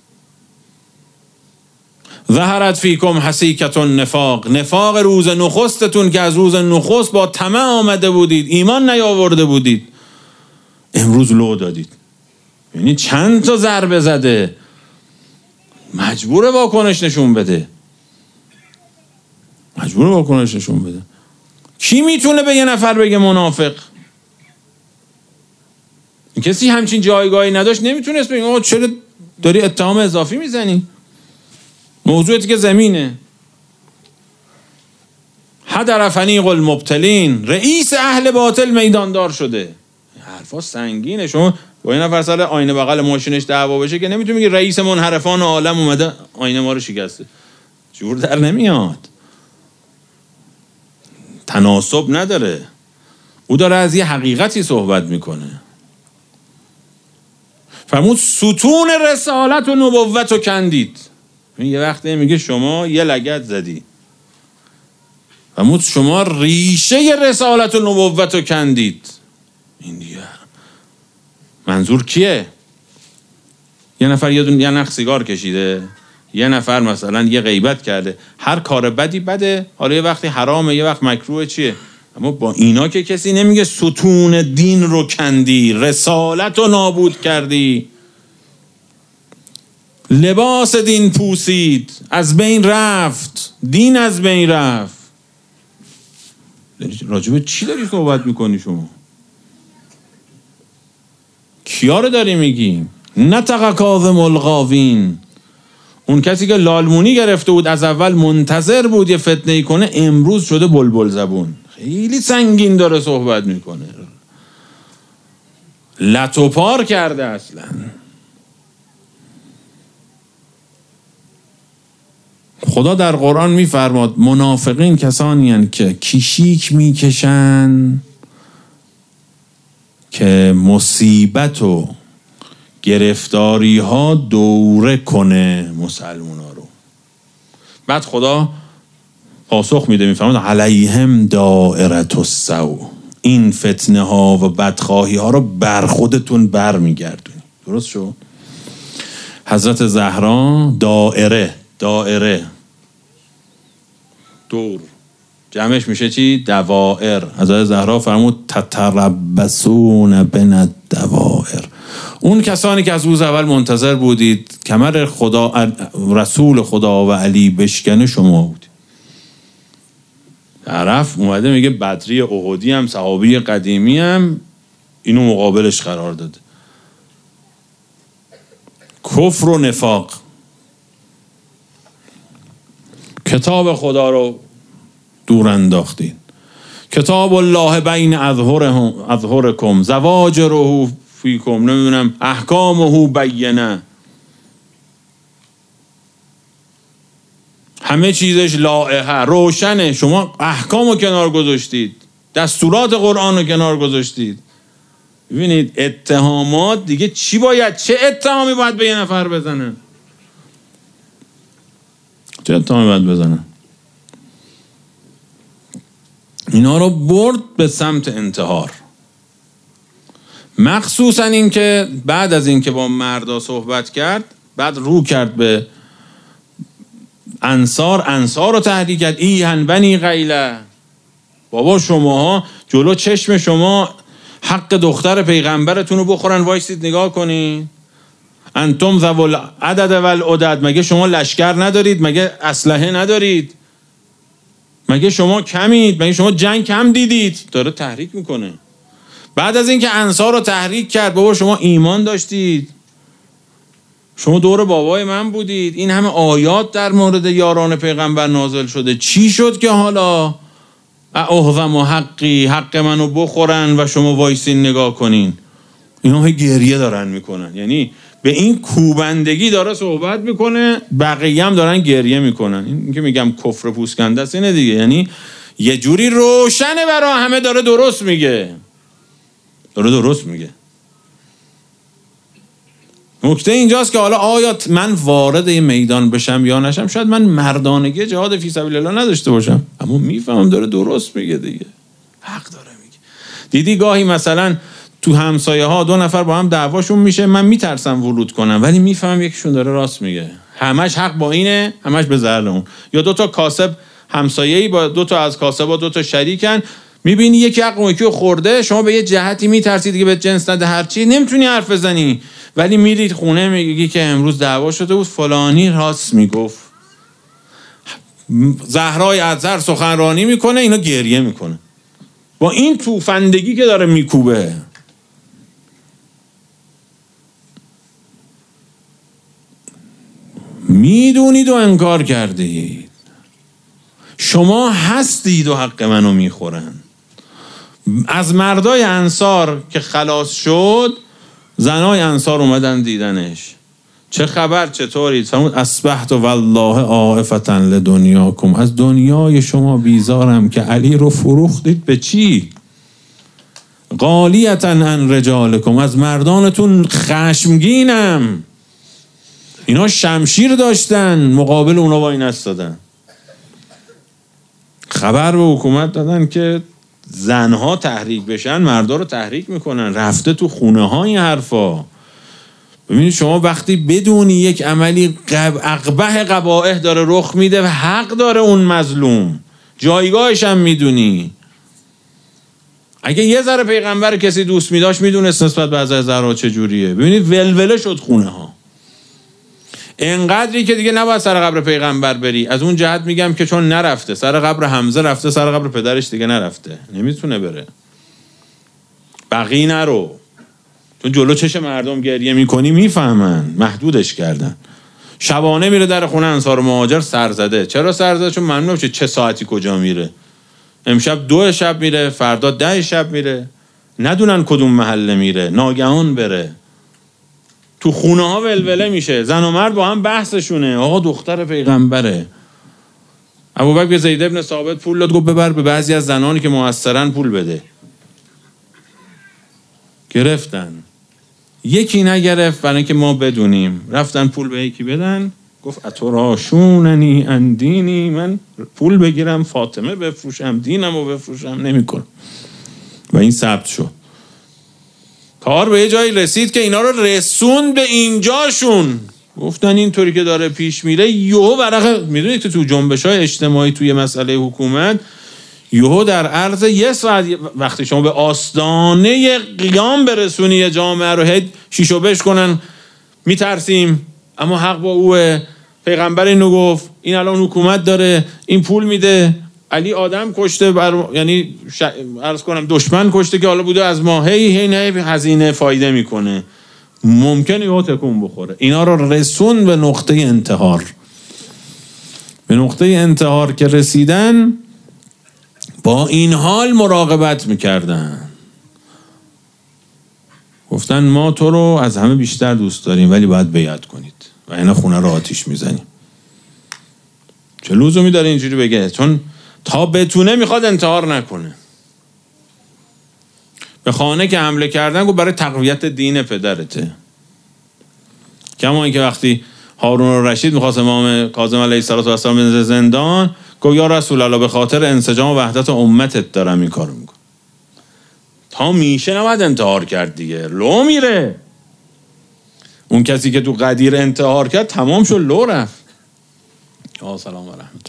ظهرت فیکم حسیکة النفاق، نفاق روز نخستتون که از روز نخست با طمع آمده بودید، ایمان نیاورده بودید، امروز لو دادید. یعنی چند تا ضربه زده، مجبور واکنش نشون بده، مجبور واکنش نشون بده. کی میتونه به یه نفر بگه منافق؟ کسی همچین جایگاهی نداشت، نمیتونست بگه آقا چرا داری اتهام اضافی میزنی؟ موضوعی که زمینه. حضر فنیق المبتلین، رئیس اهل باطل میداندار شده. حرفا سنگینه. شما با این نفر سر آینه بغل ماشینش دعوا بشه که نمیتونی بگی رئیس منحرفان عالم اومده آینه ما رو شکسته. جور در نمیاد، تناسب نداره. او داره از یه حقیقتی صحبت میکنه. فرمود ستون رسالت و نبوت رو کندید. یه وقتی میگه شما یه لگد زدی. فرمود شما ریشه رسالت و نبوت رو کندید. این دیگه منظور کیه؟ یه نفر یه دون یه نخ سیگار کشیده، یه نفر مثلا یه غیبت کرده، هر کار بدی بده. حالا یه وقتی حرامه، یه وقت مکروه، چیه؟ اما با اینا که کسی نمیگه ستون دین رو کندی، رسالت رو نابود کردی، لباس دین پوسید، از بین رفت، دین از بین رفت. راجبه چی داری صحبت میکنی شما؟ کیا رو داری میگی؟ نطق کاظم الغاوین، اون کسی که لالمونی گرفته بود از اول منتظر بود یه فتنه‌ای کنه، امروز شده بلبل زبون. خیلی سنگین داره صحبت میکنه، لط و پار کرده اصلا. خدا در قرآن میفرماد منافقین کسانی هستند که کیشیک میکشن که مصیبت و گرفتاری ها دوره کنه مسلمان ها رو. بعد خدا پاسخ میده، میفرماد علیهم دائرة السوء، این فتنه ها و بدخواهی ها رو بر خودتون بر میگردونی. درست شو؟ حضرت زهرا دائره، دائره دور، جمعش میشه چی؟ دوائر. حضرت زهرا فرمود تتربصون بین الدوائر، اون کسانی که از روز اول منتظر بودید کمر خدا، رسول خدا و علی بشکنه، شما بودید. طرف اومده میگه بدری احدی هم صحابی قدیمی هم اینو مقابلش قرار داده. کفر و نفاق. کتاب خدا رو دور انداختید. کتاب الله بین اظهرکم زواجره فیکم، نمیدونم احکامه بینه، همه چیزش لائحه روشنه. شما احکام رو کنار گذاشتید، دستورات قرآن رو کنار گذاشتید. ببینید اتهامات دیگه چی باید، چه اتهامی باید به یه نفر بزنه؟ چه اتهامی باید بزنه؟ اینا رو برد به سمت انتحار. مخصوصا این که بعد از این که با مردا صحبت کرد، بعد رو کرد به انصار، انصار رو تهدید کرد. ایهن بنی قیله، بابا شماها جلو چشم شما حق دختر پیغمبرتون رو بخورن، وایسید نگاه کنین. انتم ذوال عدد والعدد، مگه شما لشکر ندارید؟ مگه اسلحه ندارید؟ مگه شما کمید؟ مگه شما جنگ کم دیدید؟ داره تحریک میکنه. بعد از اینکه انصار رو تحریک کرد، بابا شما ایمان داشتید، شما دور بابای من بودید، این همه آیات در مورد یاران پیغمبر نازل شده، چی شد که حالا اعظم و حقی، حق منو بخورن و شما وایسین نگاه کنین؟ اینا های گریه دارن میکنن. یعنی به این کوبندگی داره صحبت میکنه، بقیه هم دارن گریه میکنن. این که میگم کفر پوسکنده است اینه دیگه. یعنی یه جوری روشنه برای همه، داره درست میگه، داره درست میگه. نکته اینجاست که حالا آیا من وارد این میدان بشم یا نشم، شاید من مردانگی جهاد فی سبیل الله نداشته باشم، اما میفهمم داره درست میگه دیگه، حق داره میگه. دیدی گاهی مثلا تو همسایه ها دو نفر با هم دعواشون میشه، من میترسم ورود کنم، ولی میفهمم یکیشون داره راست میگه، همش حق با اینه، همش به ضرر اون. یا دو تا کاسب همسایه‌ای با دو تا از کاسبا دو تا شریکن، میبینی یکی حق اون یکی رو خورده، شما به یه جهتی میترسید دیگه به جنس نده، هرچی نمیتونی حرف بزنی، ولی میرید خونه میگی که امروز دعوا شده بود، فلانی راست میگفت. زهرای اطهر سخنرانی میکنه، اینا گریه میکنه با این توفندگی که داره میکوبه. میدونید و انکار کردید، شما هستید و حق منو میخورن. از مردای انصار که خلاص شد، زنای انصار اومدن دیدنش. چه خبر، چطورید؟ فرمود اصبحت والله عائفة لدنیاکم، از دنیای شما بیزارم که علی رو فروختید به چی؟ غالیة عن رجالکم، از مردانتون خشمگینم. اینا شمشیر داشتن، مقابل اونا وای نستادن. خبر به حکومت دادن که زنها تحریک بشن، مردا رو تحریک میکنن. رفته تو خونه ها این حرفا. ببینید شما وقتی بدونی یک عملی قب... اقبح قبائح داره رخ میده و حق داره اون مظلوم، جایگاهش هم میدونی. اگه یه ذره پیغمبر کسی دوست میداشت میدونست نسبت به حضرت زهرا چجوریه. ببینید ولوله شد خونه ها، انقدری که دیگه نباید سر قبر پیغمبر بری. از اون جهت میگم که چون نرفته، سر قبر حمزه رفته، سر قبر پدرش دیگه نرفته، نمیتونه بره. بقی نرو، چون جلو چش مردم گریه میکنی میفهمن، محدودش کردن. شبانه میره در خونه انصار مهاجر سر زده. چرا سر زده؟ چون معلوم نمیشه چه ساعتی کجا میره. امشب دو شب میره، فردا ده شب میره، ندونن کدوم محله میره، ناگهان بره. تو خونه ها ولوله میشه، زن و مرد با هم بحثشونه. آقا دختر پیغمبره. ابوبکر به زید ابن ثابت پول داد، گفت ببر به بعضی از زنانی که موثرن پول بده. گرفتن. یکی نگرفت، برای اینکه ما بدونیم. رفتن پول به یکی بدن، گفت اتراشوننی ان دینی، من پول بگیرم فاطمه بفروشم، دینم رو بفروشم نمیکنم. و این ثبت شد. کار به یه جایی رسید که اینا رو رسون به اینجاشون. گفتن اینطوری که داره پیش میره یهو ورقه، میدونید که تو جنبش‌های اجتماعی توی مسئله حکومت یهو در عرض یه ساعت وقتی شما به آستانه قیام برسونی یه جامعه رو، هد شیشو بش کنن میترسیم اما حق با اوه، پیغمبر اینو گفت، این الان حکومت داره، این پول میده، علی آدم کشته، بر... یعنی ش... عرض کنم دشمن کشته که حالا بوده از ما، هی هی نه هزینه فایده میکنه، ممکنه یهو تکون بخوره. اینا رو رسون به نقطه انتحار. به نقطه انتحار که رسیدن، با این حال مراقبت میکردن. گفتن ما تو رو از همه بیشتر دوست داریم ولی باید بیعت کنید و اینا خونه رو آتیش میزنیم. چه لزومی داره اینجوری بگه؟ چون تا بتونه میخواد انتحار نکنه. به خانه که حمله کردن گفت برای تقویت دین پدرته. کما اینکه وقتی هارون الرشید میخواست امام کاظم علیه السلام بنزه زندان، گفت یا رسول الله به خاطر انسجام و وحدت امتت دارم این کارو میکنم. تا میشه نباید انتحار کرد دیگه، لو میره. اون کسی که تو قدیر انتحار کرد تمام شد، لو رفت. آه سلام و رحمت.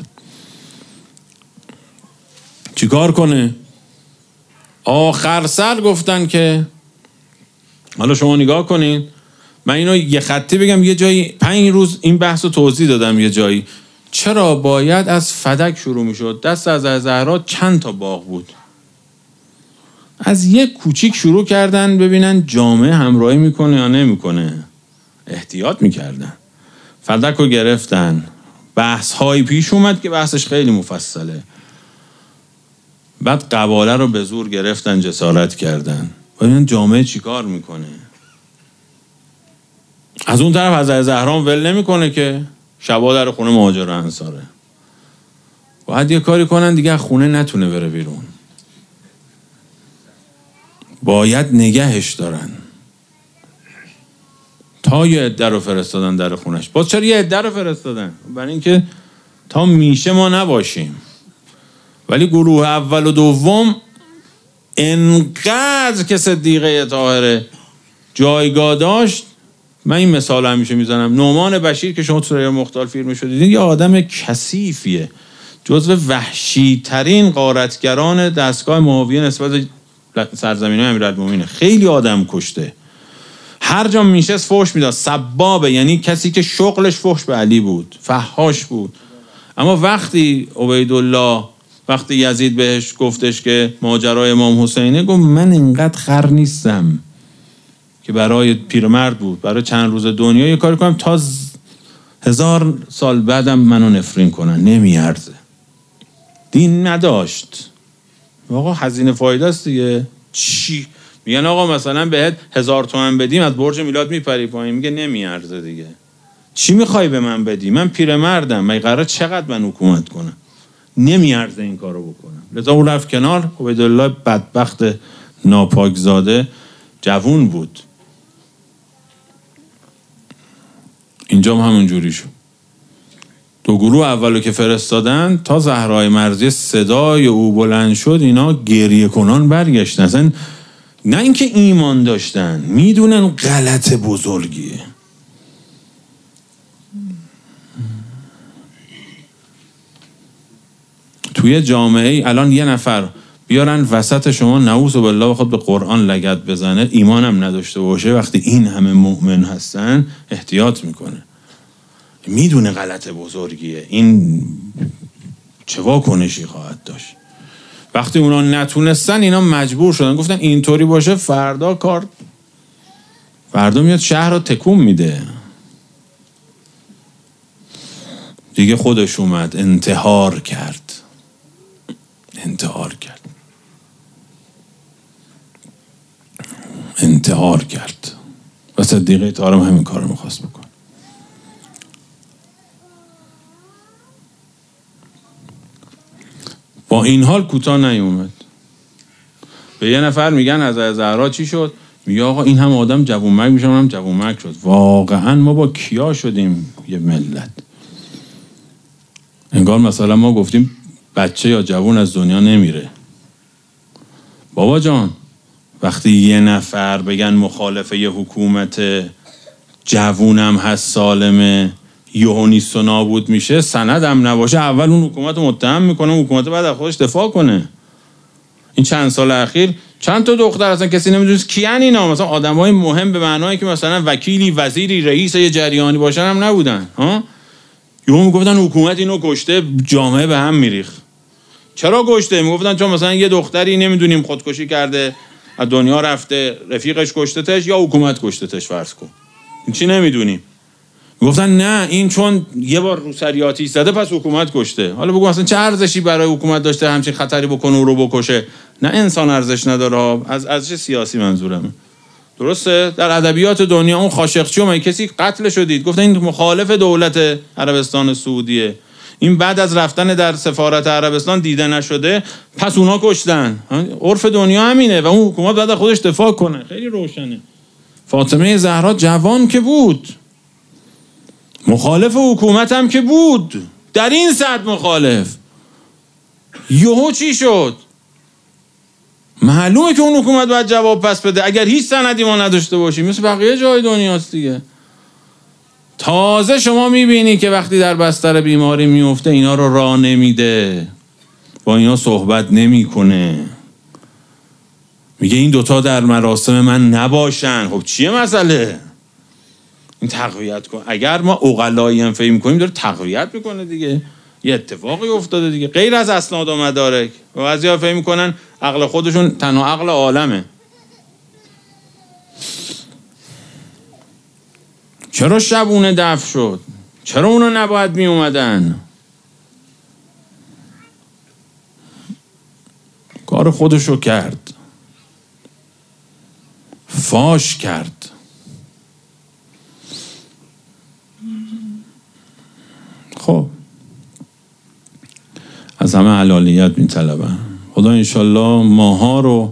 چی کار کنه؟ آخر سر گفتن که حالا شما نگاه کنین، من اینو یه خطی بگم، یه جایی پنج روز این بحث رو توضیح دادم یه جایی. چرا باید از فدک شروع می شد؟ دست از زهرا چند تا باغ بود، از یک کوچیک شروع کردن ببینن جامعه همراهی میکنه یا نمیکنه. احتیاط میکردن، فدک رو گرفتن. بحث هایی پیش اومد که بحثش خیلی مفصله. بعد قباله رو به زور گرفتن، جسارت کردن، ببینن جامعه چی کار میکنه. از اون طرف حضرت زهرا ول نمیکنه که شبا در خونه مهاجر انصاره. باید یه کاری کنن دیگه خونه نتونه بره بیرون، باید نگهش دارن. تا یه عده رو فرستادن در خونش. باز چرا یه عده رو فرستادن؟ برای اینکه تا میشه ما نباشیم. ولی گروه اول و دوم انقدر که صدیقه طاهره جایگاه داشت. من این مثال همیشه میزنم. نعمان بشیر که شما تو سوره مختال فیلم شدید، یه آدم کثیفیه، جزو وحشی ترین غارتگران دستگاه معاویه نسبت سرزمین امیرالمومنین. خیلی آدم کشته، هر جا میشست فحش میداد. سبابه، یعنی کسی که شغلش فحش به علی بود، فحاش بود. اما وقتی عبیدالله، وقتی یزید بهش گفتش که ماجرای امام حسینه، گفت من اینقدر خر نیستم که برای پیرمرد بود برای چند روز دنیا یه کاری کنم تا هزار سال بعدم منو نفرین کنن، نمیارزه. دین نداشت. آقا هزینه فایده است دیگه. چی؟ میگن آقا مثلا بهت هزار تومن بدیم از برج میلاد میپری پایین. میگه نمیارزه دیگه. چی میخوای به من بدی؟ من پیرمردم، من قراره چقدر من حکومت کنم؟ نمیارزه این کارو بکنم. لذا اون رفت کنار. عبیدالله بدبخت ناپاکزاده جوون بود. اینجا هم همون جوری شد. دو گروه اولو که فرستادن تا زهرای مرضی صدای او بلند شد، اینا گریه کنان برگشتن. اصلا نه اینکه ایمان داشتن، میدونن غلط بزرگیه. توی جامعه الان یه نفر بیارن وسط شما نعوذ بالله بخواد به قرآن لگد بزنه، ایمانم نداشته باشه، وقتی این همه مؤمن هستن احتیاط میکنه، میدونه غلط بزرگیه، این چه واکنشی خواهد داشت. وقتی اونا نتونستن، اینا مجبور شدن، گفتن اینطوری باشه فردا کار فردا میاد شهر رو تکون میده دیگه. خودش اومد انتحار کرد انتحار کرد انتحار کرد و صدیقه طاهر همین کار رو میخواست بکن. با این حال کوتاه نیومد. به یه نفر میگن از زهرا چی شد؟ میگه آقا این هم آدم جوونمرگ میشه، هم جوونمرگ شد. واقعا ما با کیا شدیم یه ملت؟ انگار مثلا ما گفتیم بچه یا جوون از دنیا نمیره. بابا جان، وقتی یه نفر بگن مخالف یه حکومت جوونم هست سالمه یهو نیست و نابود میشه، سندم نباشه، اول اون حکومت رو متهم میکنه، حکومت بعد از خودش دفاع کنه. این چند سال اخیر چند تا دختر اصلا کسی نمیدونست کیان اینا، مثلا آدمای مهم به معنایی که مثلا وکیلی، وزیری، رئیس یه جریانی باشن هم نبودن. ها یهو میگفتن حکومت اینو کشته، جامعه به هم میریخت. چرا کشته؟ میگفتن چون مثلا یه دختری نمیدونیم خودکشی کرده، از دنیا رفته، رفیقش کشتتش یا حکومت کشتتش فرض کن. این چی نمیدونیم. میگفتن نه این چون یه بار روسریاتی زده پس حکومت کشته. حالا بگو مثلا چه ارزشی برای حکومت داشته همچین خطری بکنه او رو بکشه؟ نه انسان ارزش نداره، از ارزش سیاسی منظورمه. درسته؟ در ادبیات دنیا اون خاشقچی و کسی قتل شدید، گفتن این مخالف دولت عربستان سعودیه، این بعد از رفتن در سفارت عربستان دیده نشده پس اونا کشتن. عرف دنیا همینه و اون حکومت بعد خودش دفاع کنه. خیلی روشنه. فاطمه زهرا جوان که بود، مخالف حکومت هم که بود، در این سطح مخالف، یهو چی شد؟ معلومه که اون حکومت باید جواب پس بده اگر هیچ سندی ما نداشته باشیم، مثل بقیه جای دنیاست دیگه. تازه شما میبینی که وقتی در بستر بیماری میفته اینا رو راه نمیده، با اینا صحبت نمیکنه، میگه این دوتا در مراسم من نباشن. خب چیه مسئله؟ این تقویت کن. اگر ما عقلایی هم فهم کنیم داره تقویت میکنه دیگه، یه اتفاقی افتاده دیگه، غیر از اسناد و مدارک. و بعضیا فهم میکنن عقل خودشون تنها عقل عالمه. چرا شبونه دفع شد؟ چرا اونا نباید می اومدن؟ کار خودشو کرد، فاش کرد. خب از همه حلالیت می طلبن. خدا انشالله ماها رو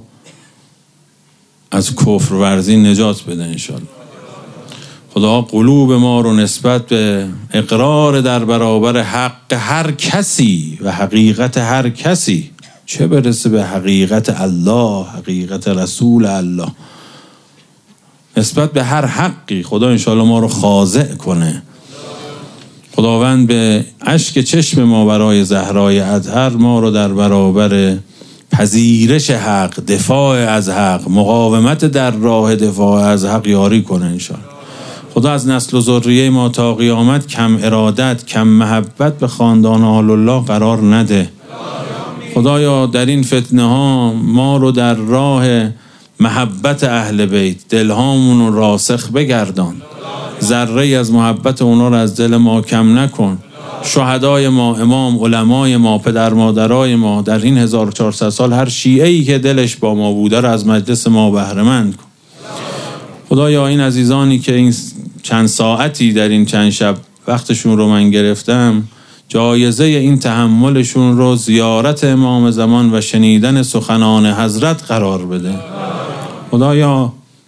از کفر ورزی نجات بده انشالله. خدا قلوب ما رو نسبت به اقرار در برابر حق هر کسی و حقیقت هر کسی، چه برسه به حقیقت الله، حقیقت رسول الله، نسبت به هر حقی خدا انشالله ما رو خاضع کنه. خداوند به اشک چشم ما برای زهرای اطهر ما رو در برابر پذیرش حق، دفاع از حق، مقاومت در راه دفاع از حق یاری کنه انشالله. خدا از نسل و ذریه ما تا قیامت کم ارادت، کم محبت به خاندان آل الله قرار نده. خدایا در این فتنه ها ما رو در راه محبت اهل بیت دلهامون رو راسخ بگردان، ذره از محبت اونا رو از دل ما کم نکن. شهدای ما، امام، علمای ما، پدر مادرای ما در این هزار و چهارصد سال هر شیعه‌ای که دلش با ما بوده رو از مجلس ما بهره مند کن. خدایا این عزیزانی که این چند ساعتی در این چند شب وقتشون رو من گرفتم، جایزه این تحملشون رو زیارت امام زمان و شنیدن سخنان حضرت قرار بده. خدایا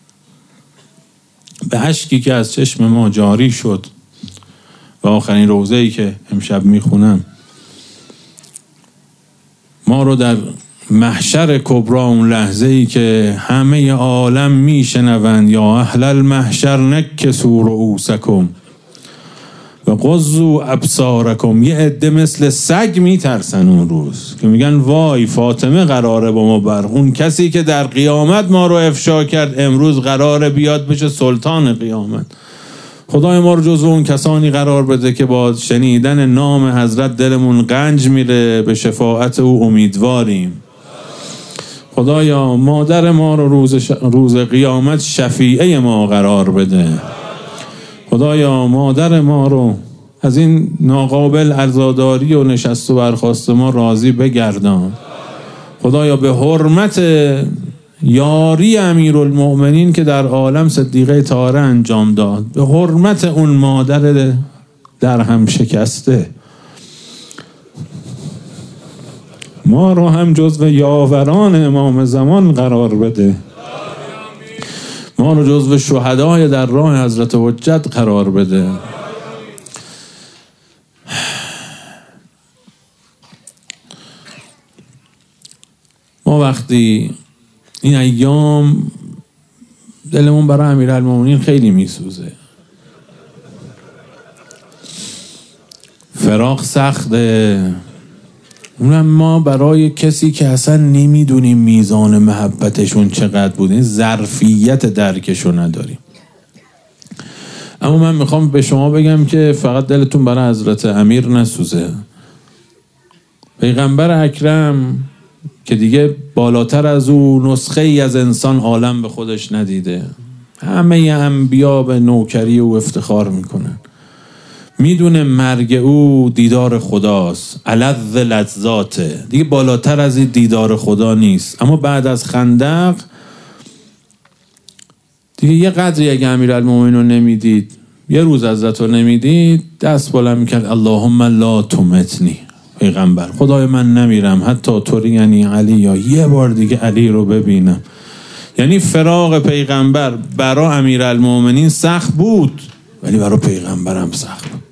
به اشکی که از چشم ما جاری شد و آخرین روزه‌ای که امشب میخونم، ما رو در محشر کبرا، اون لحظه‌ای که همه عالم میشنوند یا اهل المحشر نکسوا رؤوسکم و غضوا ابصارکم، یه عده مثل سگ میترسن اون روز که میگن وای فاطمه قراره با ما بر، اون کسی که در قیامت ما رو افشا کرد امروز قراره بیاد بشه سلطان قیامت. خدای ما رو جزو اون کسانی قرار بده که با شنیدن نام حضرت دلمون گنج میره، به شفاعت او امیدواریم. خدایا مادر ما رو روز, ش... روز قیامت شفیعه ما قرار بده. خدایا مادر ما رو از این ناقابل عزاداری و نشست و برخاست ما راضی بگردان. خدایا به حرمت یاری امیرالمؤمنین که در عالم صدیقه طاهره انجام داد، به حرمت اون مادر در هم شکسته، ما رو هم جزو یاوران امام زمان قرار بده. ما رو جزو شهدای در راه حضرت حجت قرار بده. ما وقتی این ایام دلمون برای امیرالمومنین خیلی میسوزه، فراق سخته، اونم ما برای کسی که اصلا نمیدونیم میزان محبتشون چقدر بوده، ظرفیت درکشو نداریم. اما من میخوام به شما بگم که فقط دلتون برای حضرت امیر نسوزه. پیغمبر اکرم که دیگه بالاتر از او نسخه ای از انسان عالم به خودش ندیده، همه انبیا به نوکری او افتخار میکنن، میدونه مرگ او دیدار خداست، الذ لذاته، دیگه بالاتر از این دیدار خدا نیست. اما بعد از خندق دیگه یه قدری اگه امیرالمومنین رو نمیدید، یه روز حضرت رو نمیدید، دست بالا میکرد اللهم لا تمتنی، پیغمبر خدای من نمیرم حتی طوری یعنی علی یا یه بار دیگه علی رو ببینم. یعنی فراق پیغمبر برای امیرالمومنین سخت بود ولی برای پیغمبرم سخت بود.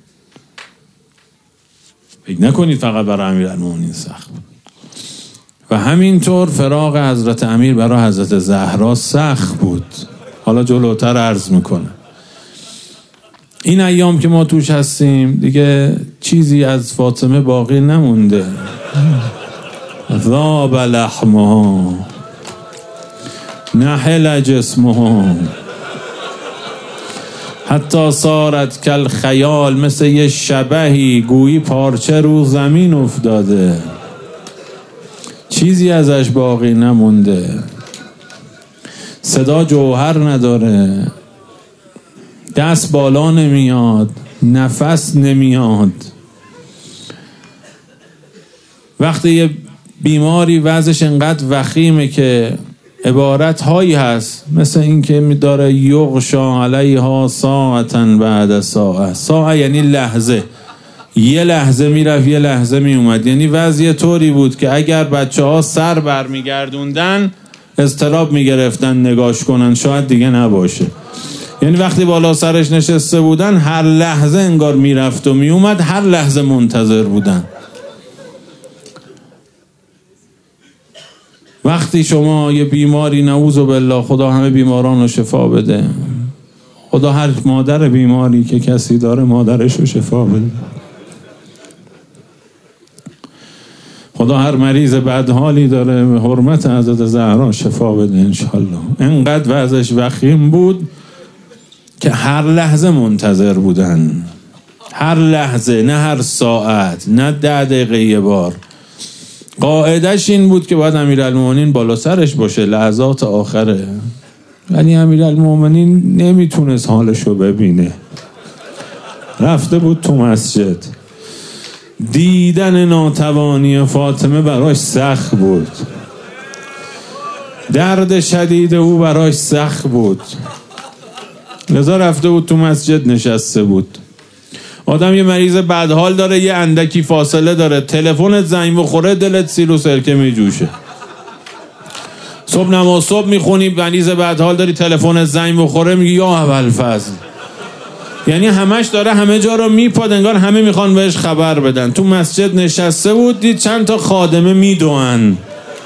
فکر نکنید فقط برای امیرالمومنین سخت بود. و همینطور فراق حضرت امیر برای حضرت زهرا سخت بود. حالا جلوتر عرض میکنم. این ایام که ما توش هستیم دیگه چیزی از فاطمه باقی نمونده. ذاب لحمها نحل جسمها حتی صارت کل خیال، مثل یه شبحی گویی پارچه رو زمین افتاده، چیزی ازش باقی نمونده، صدا جوهر نداره، دست بالا نمیاد، نفس نمیاد. وقتی یه بیماری وضعش انقدر وخیمه که عبارت هایی هست مثل این که داره یغشا علیها ساعتن بعد ساعه، ساعه یعنی لحظه، یه لحظه میرفت یه لحظه میومد. یعنی وضعیه طوری بود که اگر بچه ها سر بر میگردوندن اضطراب میگرفتن نگاش کنن شاید دیگه نباشه. یعنی وقتی بالا سرش نشسته بودن هر لحظه انگار میرفت و میومد، هر لحظه منتظر بودن. وقتی شما یه بیماری، نعوذ بالله، خدا همه بیماران رو شفا بده، خدا هر مادر بیماری که کسی داره مادرش رو شفا بده، خدا هر مریض بدحالی داره به حرمت حضرت زهرا شفا بده انشالله. انقدر وضعش وخیم بود که هر لحظه منتظر بودن، هر لحظه، نه هر ساعت، نه ده دقیقه یه بار. قاعدش این بود که باید امیرالمومنین بالا سرش باشه لحظات آخره، ولی امیرالمومنین نمیتونست حالشو ببینه، رفته بود تو مسجد. دیدن ناتوانی فاطمه براش سخت بود، درد شدید او براش سخت بود، لذا رفته بود تو مسجد نشسته بود. آدم یه مریض بدحال داره، یه اندکی فاصله داره، تلفنت زنگ بخوره دلت سیر و سرکه میجوشه. صبح نماز صبح میخونی، مریض بدحال داری، تلفنت زنگ بخوره میگی یا ابوالفضل. یعنی همش داره همه جا رو میپاد، انگار همه میخوان بهش خبر بدن. تو مسجد نشسته بود، دید چند تا خادمه میدوئن.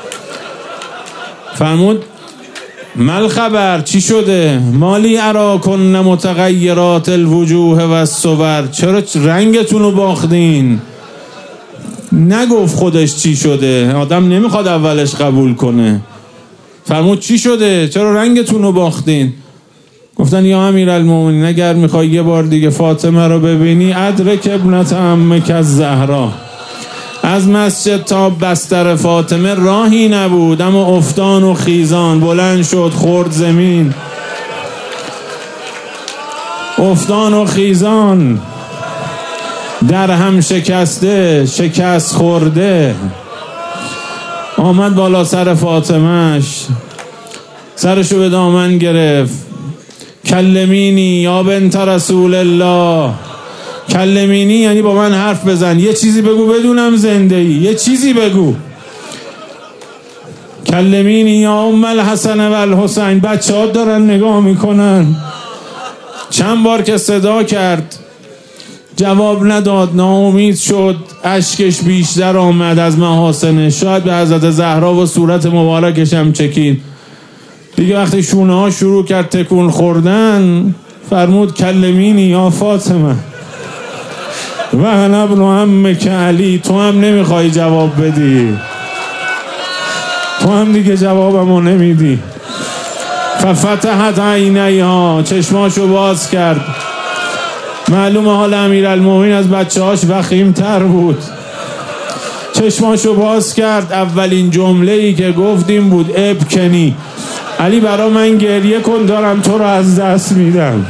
فرمود مل خبر، چی شده؟ مالی اراکن متغیرات الوجوه و الصور، چرا رنگتون رو باختین؟ نگفت خودش چی شده، آدم نمیخواد اولش قبول کنه. فرمود چی شده؟ چرا رنگتون رو باختین؟ گفتن یا امیرالمومنین اگر میخوای یه بار دیگه فاطمه رو ببینی ادرک ابنت عمک الزهرا. از مسجد تا بستر فاطمه راهی نبود، اما افتان و خیزان، بلند شد خورد زمین، افتان و خیزان، در هم شکسته، شکست خورده، آمد بالا سر فاطمهش، سرشو به دامن گرفت. کلمینی یا بنت رسول الله، کلمینی یعنی با من حرف بزن، یه چیزی بگو بدونم زنده ای، یه چیزی بگو. کلمینی یا ام الحسن و الحسین، بچه ها دارن نگاه میکنن. چند بار که صدا کرد جواب نداد، ناامید شد، اشکش بیشتر آمد از محاسنش، شاید به حضرت زهرا و صورت مبارکش هم چکید. دیگه وقتی شونه ها شروع کرد تکون خوردن، فرمود کلمینی یا فاطمه و انا ابن عمک علی، تو هم نمیخوای جواب بدی، تو هم دیگه جوابمو نمیدی. ففتحت عینیها، چشماشو باز کرد. معلومه حال امیرالمومنین از بچه هاش وخیم تر بود. چشماشو باز کرد، اولین جمله ای که گفتیم بود ابکنی، علی برا من گریه کن، دارم تو رو از دست میدم.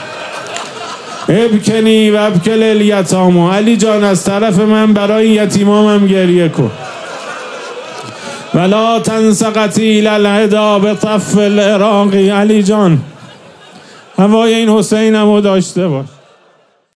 ابکنی و ابکل الیتام، علی جان از طرف من برای یتیمامم گریه کن. ولا تنسقتی للعدا بطف العراقی، علی جان هوای این حسینمو داشته باش.